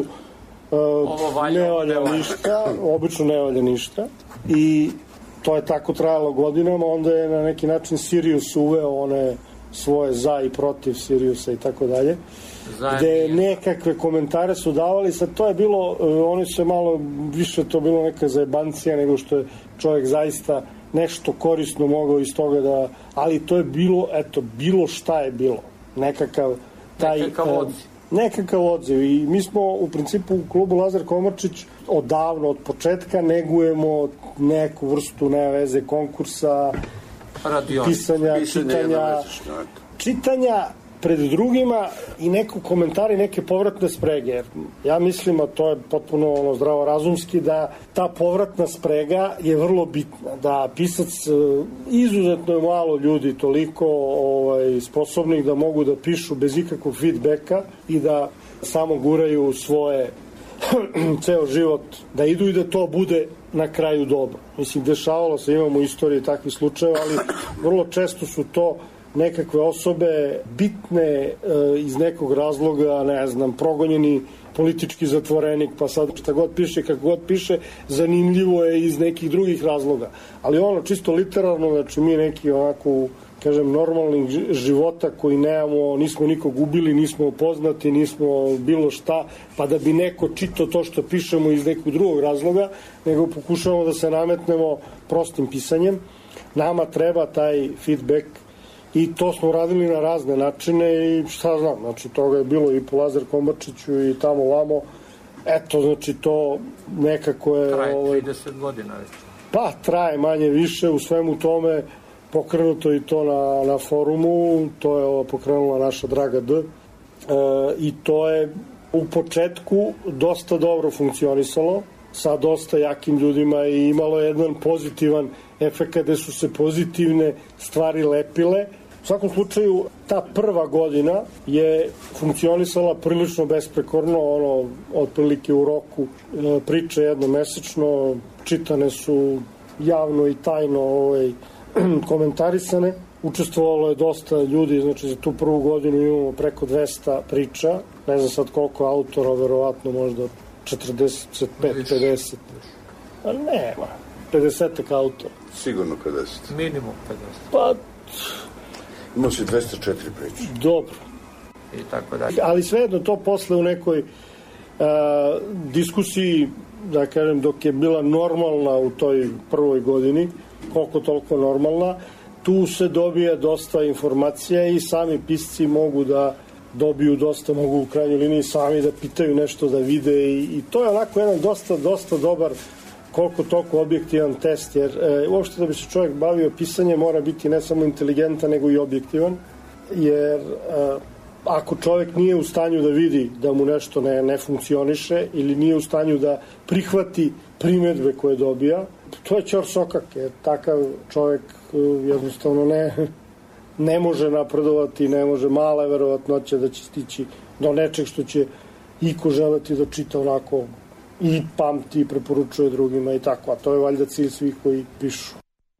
uh, ne valja ništa, obično ne valja ništa. I to je tako trajalo godinama. Onda je na neki način Sirius uveo one svoje za i protiv Siriusa i tako dalje, gde nekakve komentare su davali. Sad to je bilo, oni se malo više, to bilo neka zajebancija nego što je čovjek zaista nešto korisno mogao iz toga da, ali to je bilo, eto, bilo šta je bilo, nekakav taj nekakav odziv, nekakav odziv. I mi smo u principu u klubu Lazar Komrčić odavno, od početka negujemo neku vrstu, nema veze, konkursa, radionic, pisanja, čitanja, čitanja pred drugima i neko komentari, neke povratne sprege. Jer ja mislim, a to je potpuno ono zdravorazumski, da ta povratna sprega je vrlo bitna. Da pisac, izuzetno je malo ljudi toliko ovaj, sposobnih da mogu da pišu bez ikakvog feedbacka i da samo guraju svoje ceo život, da idu i da to bude na kraju dobro. Mislim, dešavalo se, imamo u istoriji takvih slučajeva, ali vrlo često su to nekakve osobe bitne e, iz nekog razloga, ne znam, progonjeni politički zatvorenik, pa sad šta god piše, kako god piše, zanimljivo je iz nekih drugih razloga. Ali ono, čisto literarno, znači mi neki onako, kažem, normalnih života koji nemamo, nismo nikog ubili, nismo poznati, nismo bilo šta, pa da bi neko čitao to što pišemo iz nekog drugog razloga, nego pokušavamo da se nametnemo prostim pisanjem. Nama treba taj feedback i to smo radili na razne načine i šta znam, znači toga je bilo i po Lazar Komrčiću i tamo vamo. Eto, znači to nekako je... Traje trideset godina već. Pa, traje manje više, u svemu tome pokrenuto i to na, na forumu, to je ovo pokrenula naša Draga D. E, i to je u početku dosta dobro funkcionisalo, sa dosta jakim ljudima i imalo jedan pozitivan efekt gde su se pozitivne stvari lepile. U svakom slučaju, ta prva godina je funkcionisala prilično besprekorno, ono, otprilike u roku, e, priče jednomesečno, čitane su javno i tajno ovaj, komentarisane. Učestvovalo je dosta ljudi, znači za tu prvu godinu imamo preko dvesta priča, ne znam sad koliko autora, verovatno možda četrdeset pet pedeset. A nema, pedesetak autora. Sigurno pedeset. Minimum pedeset. Pa... Imao si dvesta četiri priče. Dobro. I tako dalje. Ali svejedno to posle u nekoj a, diskusiji, da kažem, dok je bila normalna u toj prvoj godini, koliko toliko normalna, tu se dobija dosta informacija i sami pisci mogu da dobiju dosta, mogu u krajnjoj liniji sami da pitaju nešto, da vide i, i to je onako jedan dosta, dosta dobar, koliko toliko objektivan test, jer e, uopšte da bi se čovjek bavio pisanjem mora biti ne samo inteligentan, nego i objektivan. jer uh, ako čovjek nije u stanju da vidi da mu nešto ne, ne funkcioniše ili nije u stanju da prihvati primjedbe koje dobija, to je ćor sokak, jer takav čovjek uh, jednostavno ne, ne može napredovati, ne može, mala je verovatnoća da će stići do nečeg što će iko želeti da čita onako i pamti i preporučuje drugima i tako, a to je valjda cilj svih koji pišu.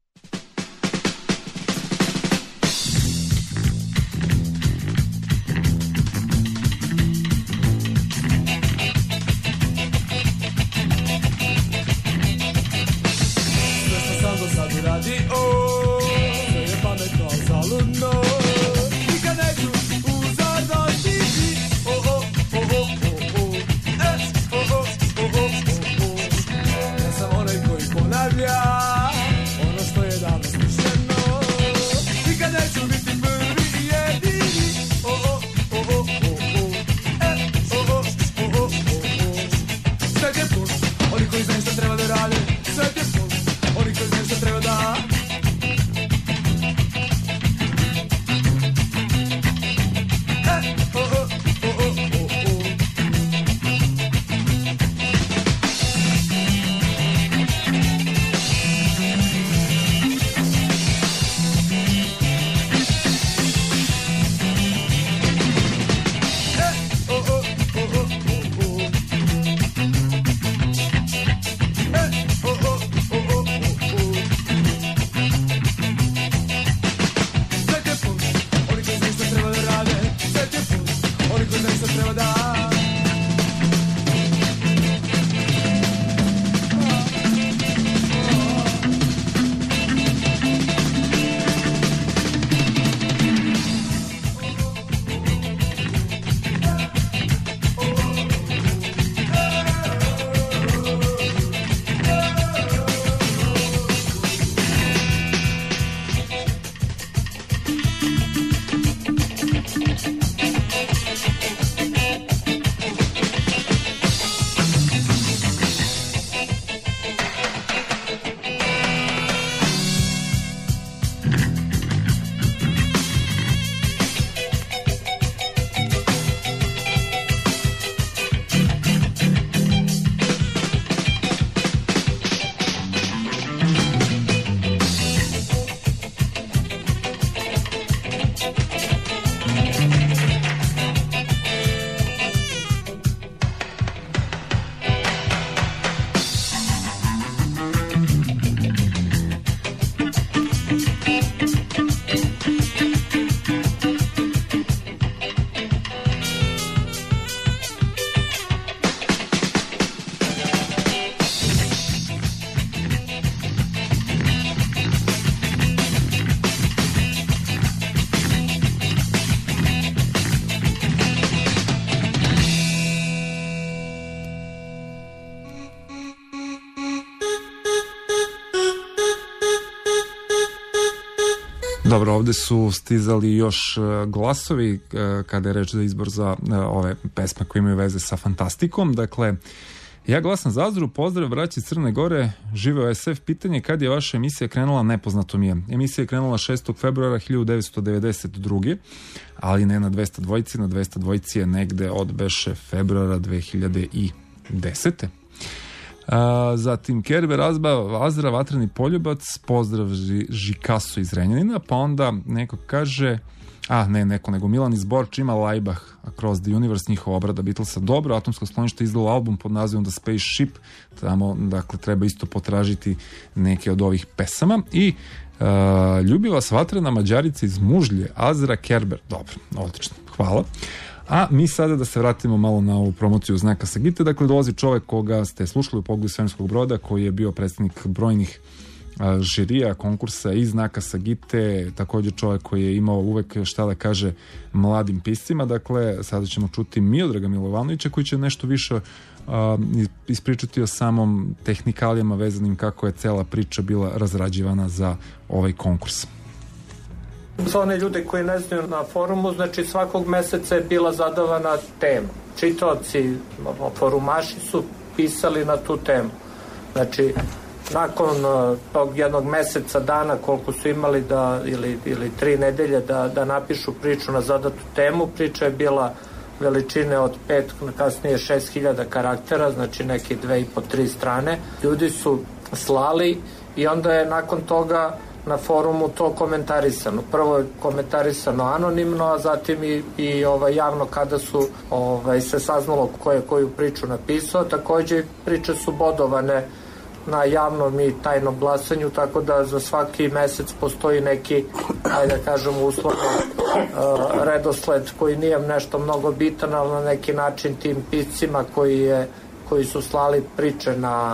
Dobro, ovde su stizali još glasovi kada je reč za izbor za ove pesme koje imaju veze sa fantastikom. Dakle, ja glasam za Azru, pozdrav braći Crne Gore, živeo S F, pitanje kad je vaša emisija krenula, nepoznato mi je. Emisija je krenula šestog februara hiljadu devetsto devedeset druge. ali ne na dvesta dvojici, na dvesta dvojici je negde od beše februara dve hiljade desete. A, zatim Kerber, Azba, Azra, Vatreni poljubac, pozdrav Ži, Žikasu iz Renjanina, pa onda neko kaže, a ne neko, nego Milan iz Borča ima Laibach Across the Universe, njihova obrada Beatlesa dobro, Atomsko sklonište izdalo album pod nazivom The Spaceship, tamo dakle treba isto potražiti neke od ovih pesama. I uh, ljubi vas vatrena Mađarica iz Mužlje, Azra Kerber, dobro, odlično, hvala. A mi sada da se vratimo malo na ovu promociju Znaka Sagite. Dakle, dolazi čovek koga ste slušali u Pogledu svemirskog broda, koji je bio predstavnik brojnih a, žirija, konkursa i Znaka Sagite, također čovek koji je imao uvek šta da kaže mladim piscima. Dakle, sada ćemo čuti Miodraga Milovanovića koji će nešto više a, ispričati o samom tehnikalijama vezanim kako je cela priča bila razrađivana za ovaj konkurs. Za one ljude koji ne znaju, na forumu, znači svakog meseca je bila zadavana tema. Čitaoci, forumaši su pisali na tu temu. Znači, nakon uh, tog jednog meseca dana koliko su imali da, ili, ili tri nedelje da, da napišu priču na zadatu temu, priča je bila veličine od pet, kasnije šest hiljada karaktera, znači neke dve i po tri strane. Ljudi su slali i onda je nakon toga na forumu to komentarisano. Prvo je komentarisano anonimno, a zatim i, i ovaj, javno kada su ovaj, se saznalo ko je koju priču napisao. Takođe priče su bodovane na javnom i tajnom glasanju, tako da za svaki mesec postoji neki, ajde da kažemo uslovno, uh, redosled koji nije nešto mnogo bitan, ali na neki način tim piscima koji, je, koji su slali priče na,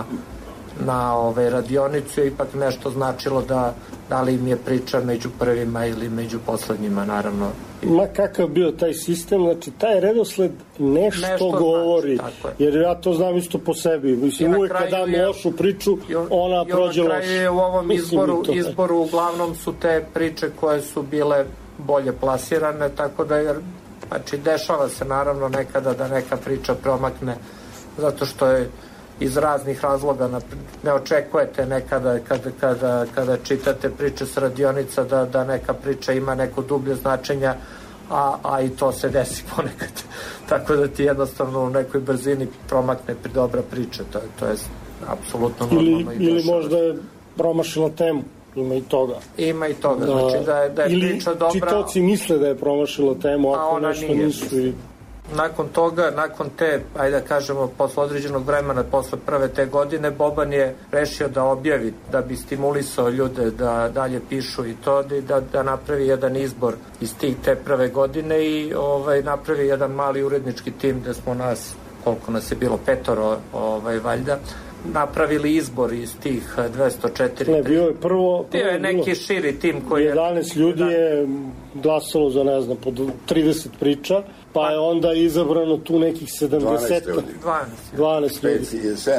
na ove, radionicu je ipak nešto značilo da da li im je priča među prvima ili među poslednjima, naravno. Ma kakav bio taj sistem, znači taj redosled nešto, nešto govori, znači, jer ja to znam isto po sebi. Mislim, uvijek kad dam je, lošu priču, ona prođe loš. I na kraju je u ovom izboru, izboru uglavnom su te priče koje su bile bolje plasirane, tako da jer, znači, dešava se naravno nekada da neka priča promakne, zato što je iz raznih razloga ne očekujete nekada kada, kada, kada čitate priče s radionica da, da neka priča ima neko dublje značenja, a, a i to se desi ponekad. Tako da ti jednostavno u nekoj brzini promakne pri dobra priča. To, to je apsolutno normalno. Ili, ili možda je promašila temu. Ima i toga. Ima i toga. Znači da je, da je ili priča dobra. Ili čitaoci misle da je promašila temu, ako ona nešto nije, nisu i... Nakon toga, nakon te, ajde da kažemo, posle određenog vremena, posle prve te godine, Boban je rešio da objavi, da bi stimulisao ljude da dalje pišu i to, da, da napravi jedan izbor iz tih te prve godine i ovaj, napravi jedan mali urednički tim gde smo nas, koliko nas je bilo, petoro, ovaj, valjda, napravili izbor iz tih dvesta četiri. Ne, bio je prvo... Bio je neki širi tim koji je... jedanaest ljudi je glasalo za, ne znam, po trideset priča, pa je onda izabrano tu nekih sedamdeset... dvanaest ljudi.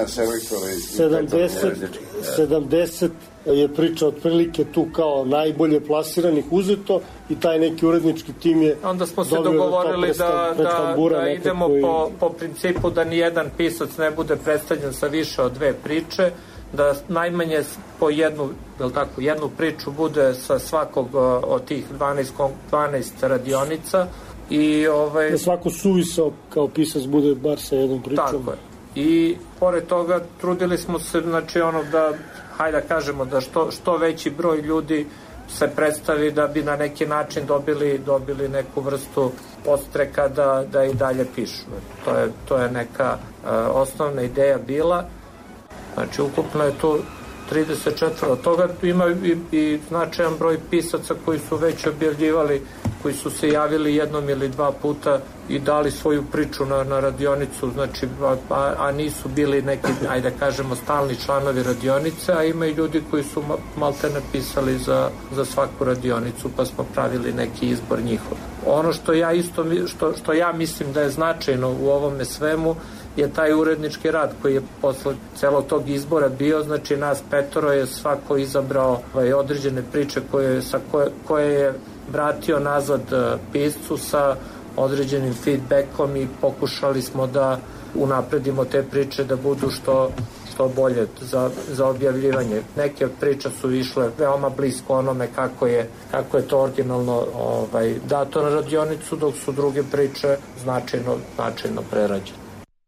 sedamdeset, sedamdeset je priča otprilike tu kao najbolje plasiranih uzeto i taj neki urednički tim je... Onda smo se dogovorili da, da, da idemo koji... po, po principu da nijedan pisac ne bude predstavljen sa više od dve priče, da najmanje po jednu, jel tako, jednu priču bude sa svakog od tih dvanaest, dvanaest radionica i ovaj... da svako suvisao kao pisac bude bar sa jednom pričom. Tako je. I pored toga trudili smo se, znači ono da, hajde da kažemo da što, što veći broj ljudi se predstavi da bi na neki način dobili, dobili neku vrstu podstreka da, da i dalje pišu. To je, to je neka uh, osnovna ideja bila. Znači ukupno je to trideset četiri. Od toga ima i, i značajan broj pisaca koji su već objavljivali, koji su se javili jednom ili dva puta i dali svoju priču na, na radionicu, znači, a, a nisu bili neki, ajde da kažemo, stalni članovi radionice, a ima i ljudi koji su malte napisali za, za svaku radionicu, pa smo pravili neki izbor njihov. Ono što ja isto, što, što ja mislim da je značajno u ovome svemu je taj urednički rad koji je posle celog tog izbora bio, znači nas petoro je svako izabrao ovaj, određene priče koje, sa koje, koje je vratio nazad piscu sa određenim feedbackom i pokušali smo da unapredimo te priče da budu što, što bolje za, za objavljivanje. Neke od priča su išle veoma blisko onome kako je, kako je to originalno ovaj, dato na radionicu, dok su druge priče značajno, značajno prerađene.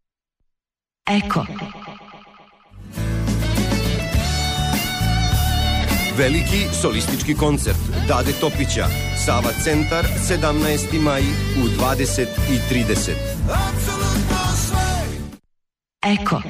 Eko. Veliki solistički koncert Dade Topića, Sava centar, sedamnaesti maj u dvadeset i trideset. Eko.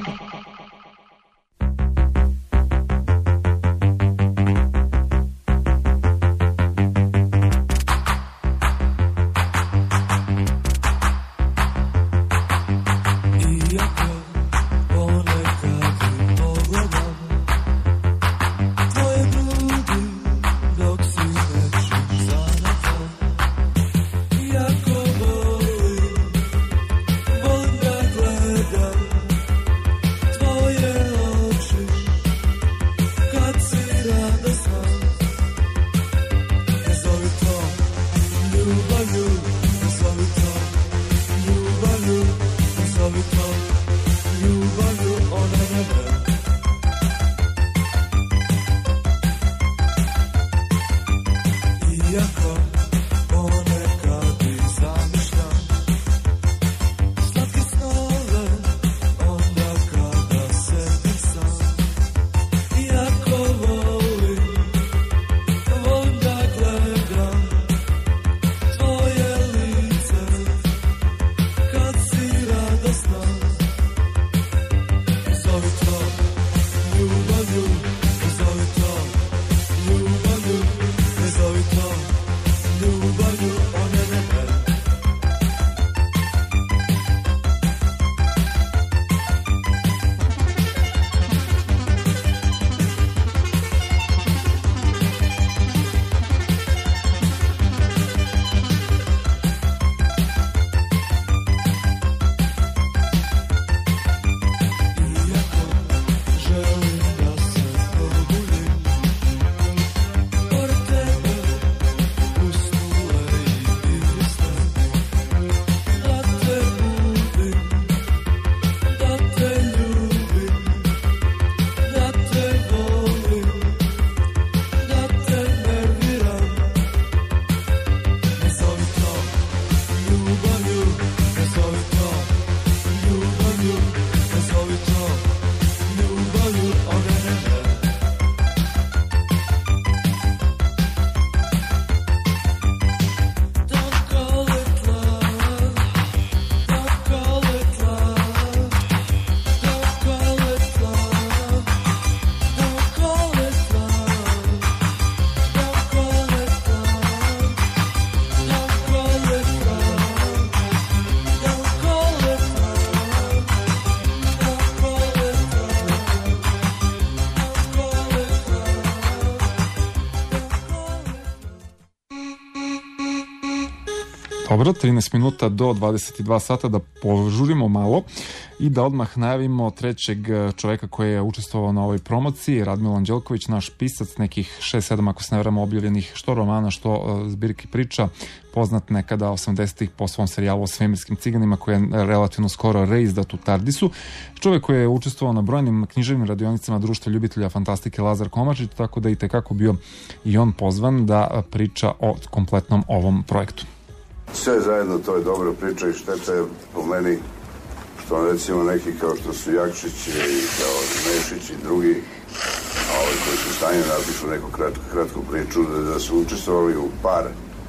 Dobro, trinaest minuta do dvadeset dva sata, da požurimo malo i da odmah najavimo trećeg čoveka koji je učestvovao na ovoj promociji, Radmilo Anđelković, naš pisac, nekih šest sedam, ako se ne vramo, objavljenih što romana, što zbirki priča, poznat nekada osamdesetih po svom serijalu o svemirskim ciganima, koji je relativno skoro reizdat u Tardisu. Čovek koji je učestvovao na brojnim književnim radionicama Društva ljubitelja fantastike Lazar Komačić, tako da i tekako bio i on pozvan da priča o kompletnom ovom projektu. Sve zajedno to je dobra priča i šteta je po meni što recimo neki kao što su Jakšić i kao Nešić i drugi, a ovi koji su stanje napišu neku kratku, kratku priču, da, da su učestvovali u par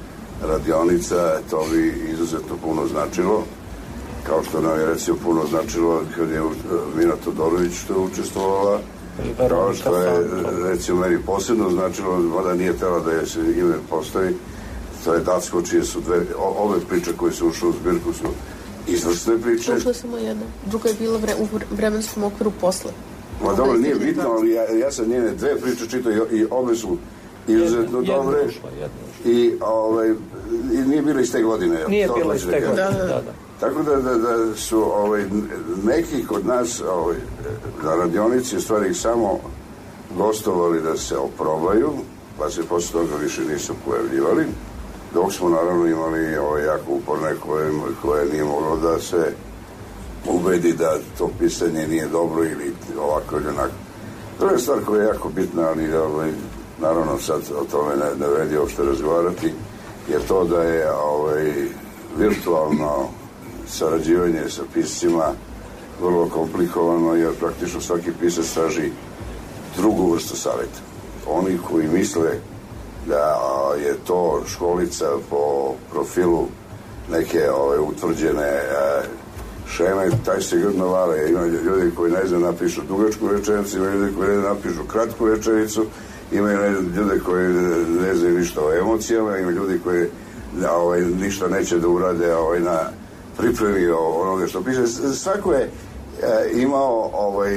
radionica, to bi izuzetno puno značilo, kao što nam je recimo puno značilo kad je Mina Todorović što je učestvovala, kao što je recimo meni posebno značilo, mada nije tela da je se ime postavi, to je Dacko, čije su dve, o, ove priče koje su ušle u zbirku su izvrsne priče. Ušla samo jedna, druga je bila vre, u vremenskom okviru posle. Ma dobro, nije bitno, ali ja, ja sam njene dve priče čitao i, i obe su izuzetno jedna, dobre. Jedna ušla, jedna ušla. I, ovaj, i nije bila iz te godine. Nije bila iz te godine, da, da, da. Tako da, da, da su ovaj, neki kod nas ovaj, na radionici u stvari samo gostovali da se oprobaju, pa se posle toga više nisu pojavljivali. Dok smo naravno imali ovaj, jako uporne koje, koje nije moglo da se ubedi da to pisanje nije dobro ili ovako ili onako. To je stvar koja je jako bitna, ali ovaj, naravno sad o tome ne, ne vredi uopšte razgovarati, jer to da je ovaj, virtualno sarađivanje sa piscima vrlo komplikovano, jer praktično svaki pisac traži drugu vrstu savjeta. Oni koji misle da je to školica po profilu neke ove utvrđene e, šeme, taj se grdno vale. Ima ljudi koji ne znam napišu dugačku rečenicu, ima ljudi koji ne znam napišu kratku rečenicu, ima ljudi koji ne znaju ništa o emocijama, ima ljudi koji ovaj, ništa neće da urade ovaj, na pripremi onoga što piše. Svako je e, imao ovaj,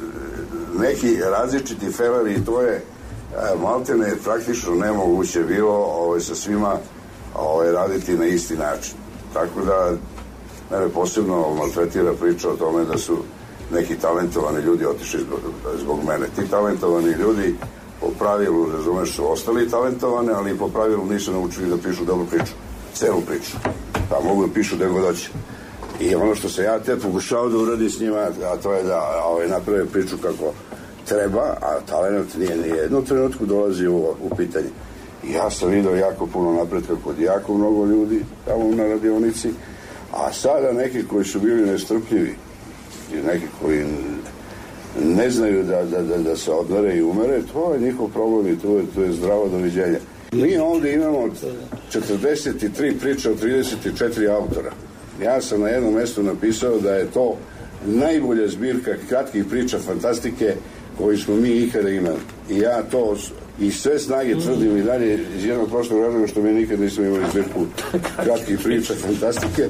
neki različiti feler i to je maltene je praktično nemoguće bilo ovaj, sa svima ovaj, raditi na isti način. Tako da mene posebno maltretira priča o tome da su neki talentovani ljudi otišli zbog, zbog mene. Ti talentovani ljudi po pravilu, razumeš, su ostali talentovani, ali po pravilu nisu naučili da pišu dobru priču. Celu priču. Pa mogu da pišu gde god hoće. I ono što se ja te pokušao da uradi s njima, a to je da ovaj, naprave priču kako treba, a talent nije ni jednom trenutku dolazi u, u pitanje. I ja sam vidio jako puno napretka kod jako mnogo ljudi tamo na radionici, a sada neki koji su bili nestrpljivi i neki koji ne znaju da, da, da, da se odmere i umere, to je njihov problem i to je, to je zdravo doviđenje. Mi ovdje imamo četrdeset tri priče od trideset četiri autora. Ja sam na jednom mjestu napisao da je to najbolja zbirka kratkih priča fantastike koji smo mi ikada imali. I ja to i sve snage tvrdim i dalje iz jednog prošlog razloga što mi nikad nismo imali zbirku kratkih priča fantastike.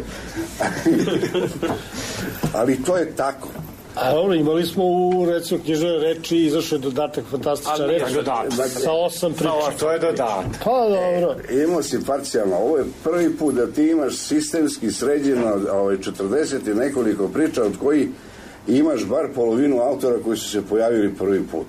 Ali to je tako. A dobro, imali smo u, recimo, knjižnoj reči izašao je dodatak fantastična reč sa osam priča. To je dodatak. Pa dobro. E, imao si parcijalno. Ovo je prvi put da ti imaš sistemski sređeno ovaj, četrdeset i nekoliko priča od koji imaš bar polovinu autora koji su se pojavili prvi put.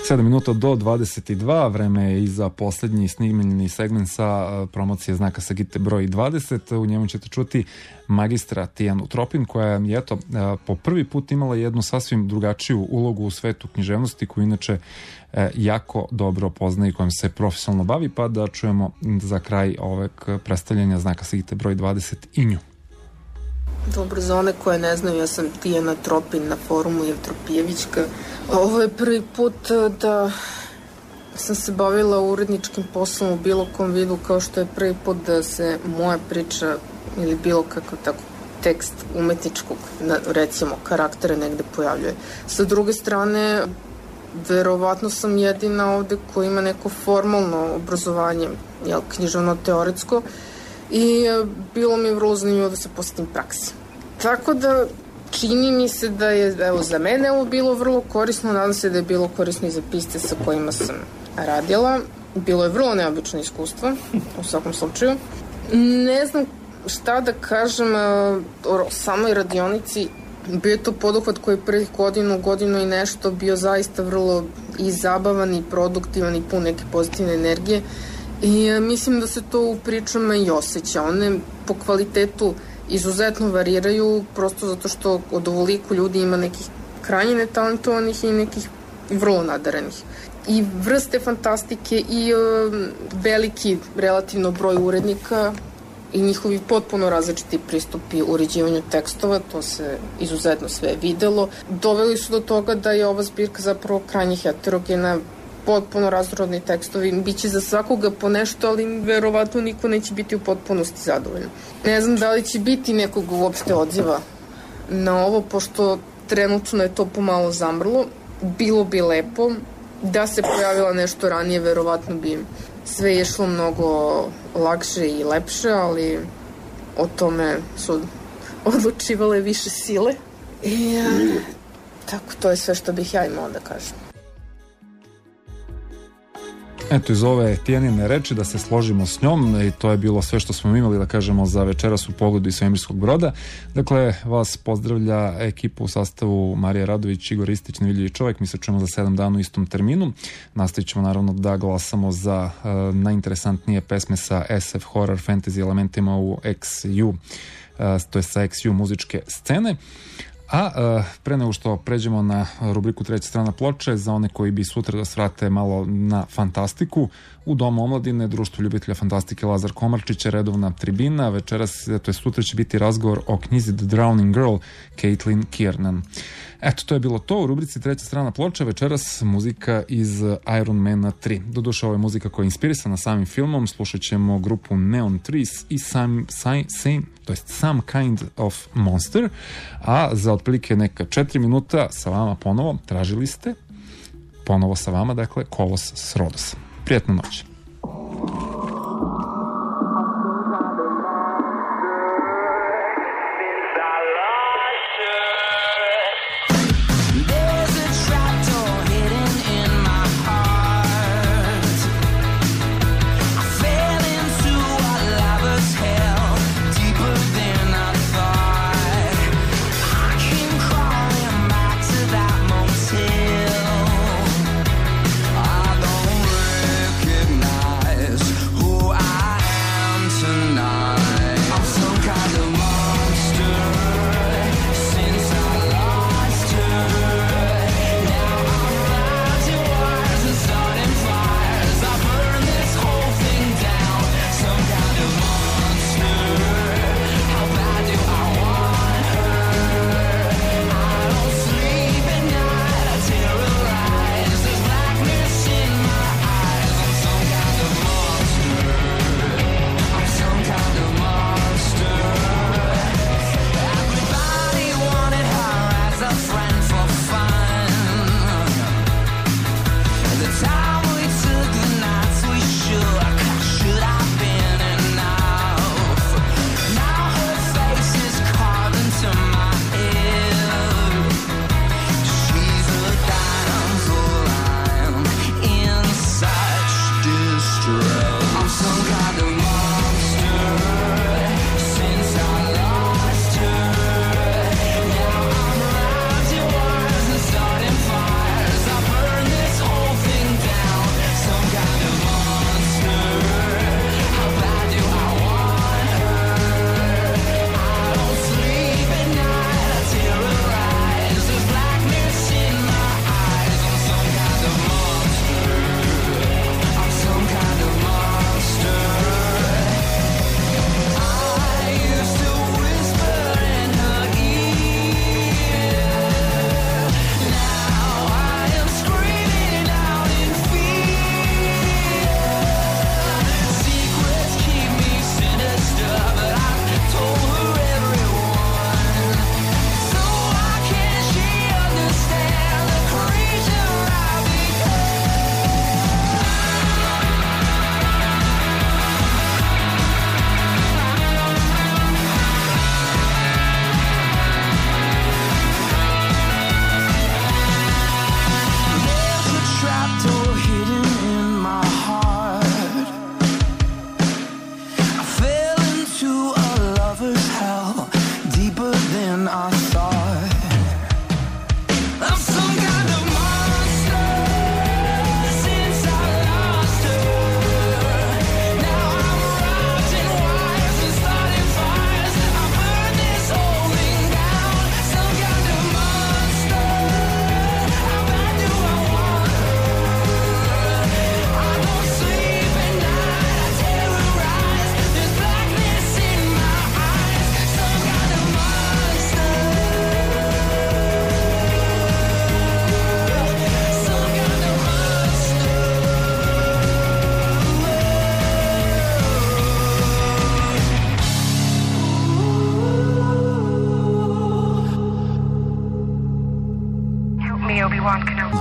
sedam minuta do dvadeset dva, vreme je i za poslednji snimljeni segment sa promocije znaka Sagite broj dvadeset. U njemu ćete čuti magistra Tijanu Tropin, koja je eto, po prvi put imala jednu sasvim drugačiju ulogu u svetu književnosti, koju inače jako dobro poznaje i kojom se profesionalno bavi, pa da čujemo za kraj ovog predstavljanja znaka Sagite broj dvadeset i nju. Dobro, za one koje ne znaju, ja sam Tijana Tropin na forumu Jevtropijevićka. Ovo je prvi put da sam se bavila uredničkim poslom u bilo kom vidu, kao što je prvi put da se moja priča ili bilo kakav tako tekst umetničkog, recimo, karaktera negde pojavljuje. Sa druge strane, verovatno sam jedina ovde koja ima neko formalno obrazovanje, jel, književno-teoretsko, i bilo mi je vrlo zanimljivo da se posjetim praksi. Tako da čini mi se da je, evo, za mene ovo bilo vrlo korisno, nadam se da je bilo korisno i za pisce sa kojima sam radila. Bilo je vrlo neobično iskustvo, u svakom slučaju. Ne znam šta da kažem o samoj radionici. Bio je to poduhvat koji je prvih godinu, godinu i nešto bio zaista vrlo i zabavan i produktivan i pun neke pozitivne energije. I e, mislim da se to u pričama i osjeća. One po kvalitetu izuzetno variraju, prosto zato što od ovoliko ljudi ima nekih krajnje netalentovanih i nekih vrlo nadarenih. I vrste fantastike i e, veliki relativno broj urednika i njihovi potpuno različiti pristupi uređivanju tekstova, to se izuzetno sve videlo. Doveli su do toga da je ova zbirka zapravo krajnje heterogena, potpuno razrodni tekstovi, biće za svakoga po nešto, ali verovatno niko neće biti u potpunosti zadovoljan. Ne znam da li će biti nekog uopšte odziva na ovo, pošto trenutno je to pomalo zamrlo. Bilo bi lepo da se pojavila nešto ranije, verovatno bi sve išlo mnogo lakše i lepše, ali o tome su odlučivale više sile. I, a, tako, to je sve što bih ja imala da kažem. Eto, iz ove Tijanine reči da se složimo s njom, i to je bilo sve što smo imali da kažemo za večeras u Pogledu iz svemirskog broda. Dakle, vas pozdravlja ekipa u sastavu Marija Radović, Igor Ristić, Nevidljivi čovjek. Mi se čujemo za sedam dana u istom terminu. Nastavit ćemo naravno da glasamo za uh, najinteresantnije pesme sa S F horror fantasy elementima u X U, uh, to je sa X U muzičke scene. A e, pre nego što pređemo na rubriku Treća strana ploče, za one koji bi sutra da svrate malo na fantastiku, u Domu omladine, Društvo ljubitelja fantastike Lazar Komarčić je redovna tribina. Večeras, to je sutra, će biti razgovor o knjizi The Drowning Girl, Caitlin Kiernan. Eto, to je bilo to u rubrici Treća strana ploče. Večeras muzika iz Iron Mana tri. Doduše, ovo je muzika koja je inspirisana samim filmom. Slušat ćemo grupu Neon Trees i Some, same, same, to jest Some Kind of Monster. A za otprilike neka četiri minuta sa vama ponovo, tražili ste, ponovo sa vama, dakle, Kolos s Rodosa. Prijetna noć. Recognize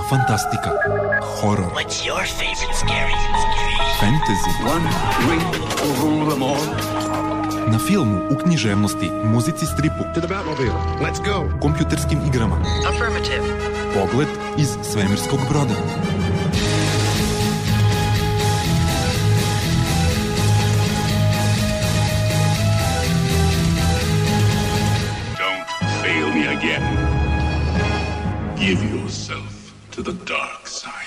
fantastika, horor, What's your favorite scary? fantasy. One ring will rule them all. Na filmu, u književnosti, muzici, stripu, To the Batmobile. Let's go. kompjuterskim igrama. Affirmative. Pogled iz svemirskog broda. Don't fail me again. Give yourself to the dark side.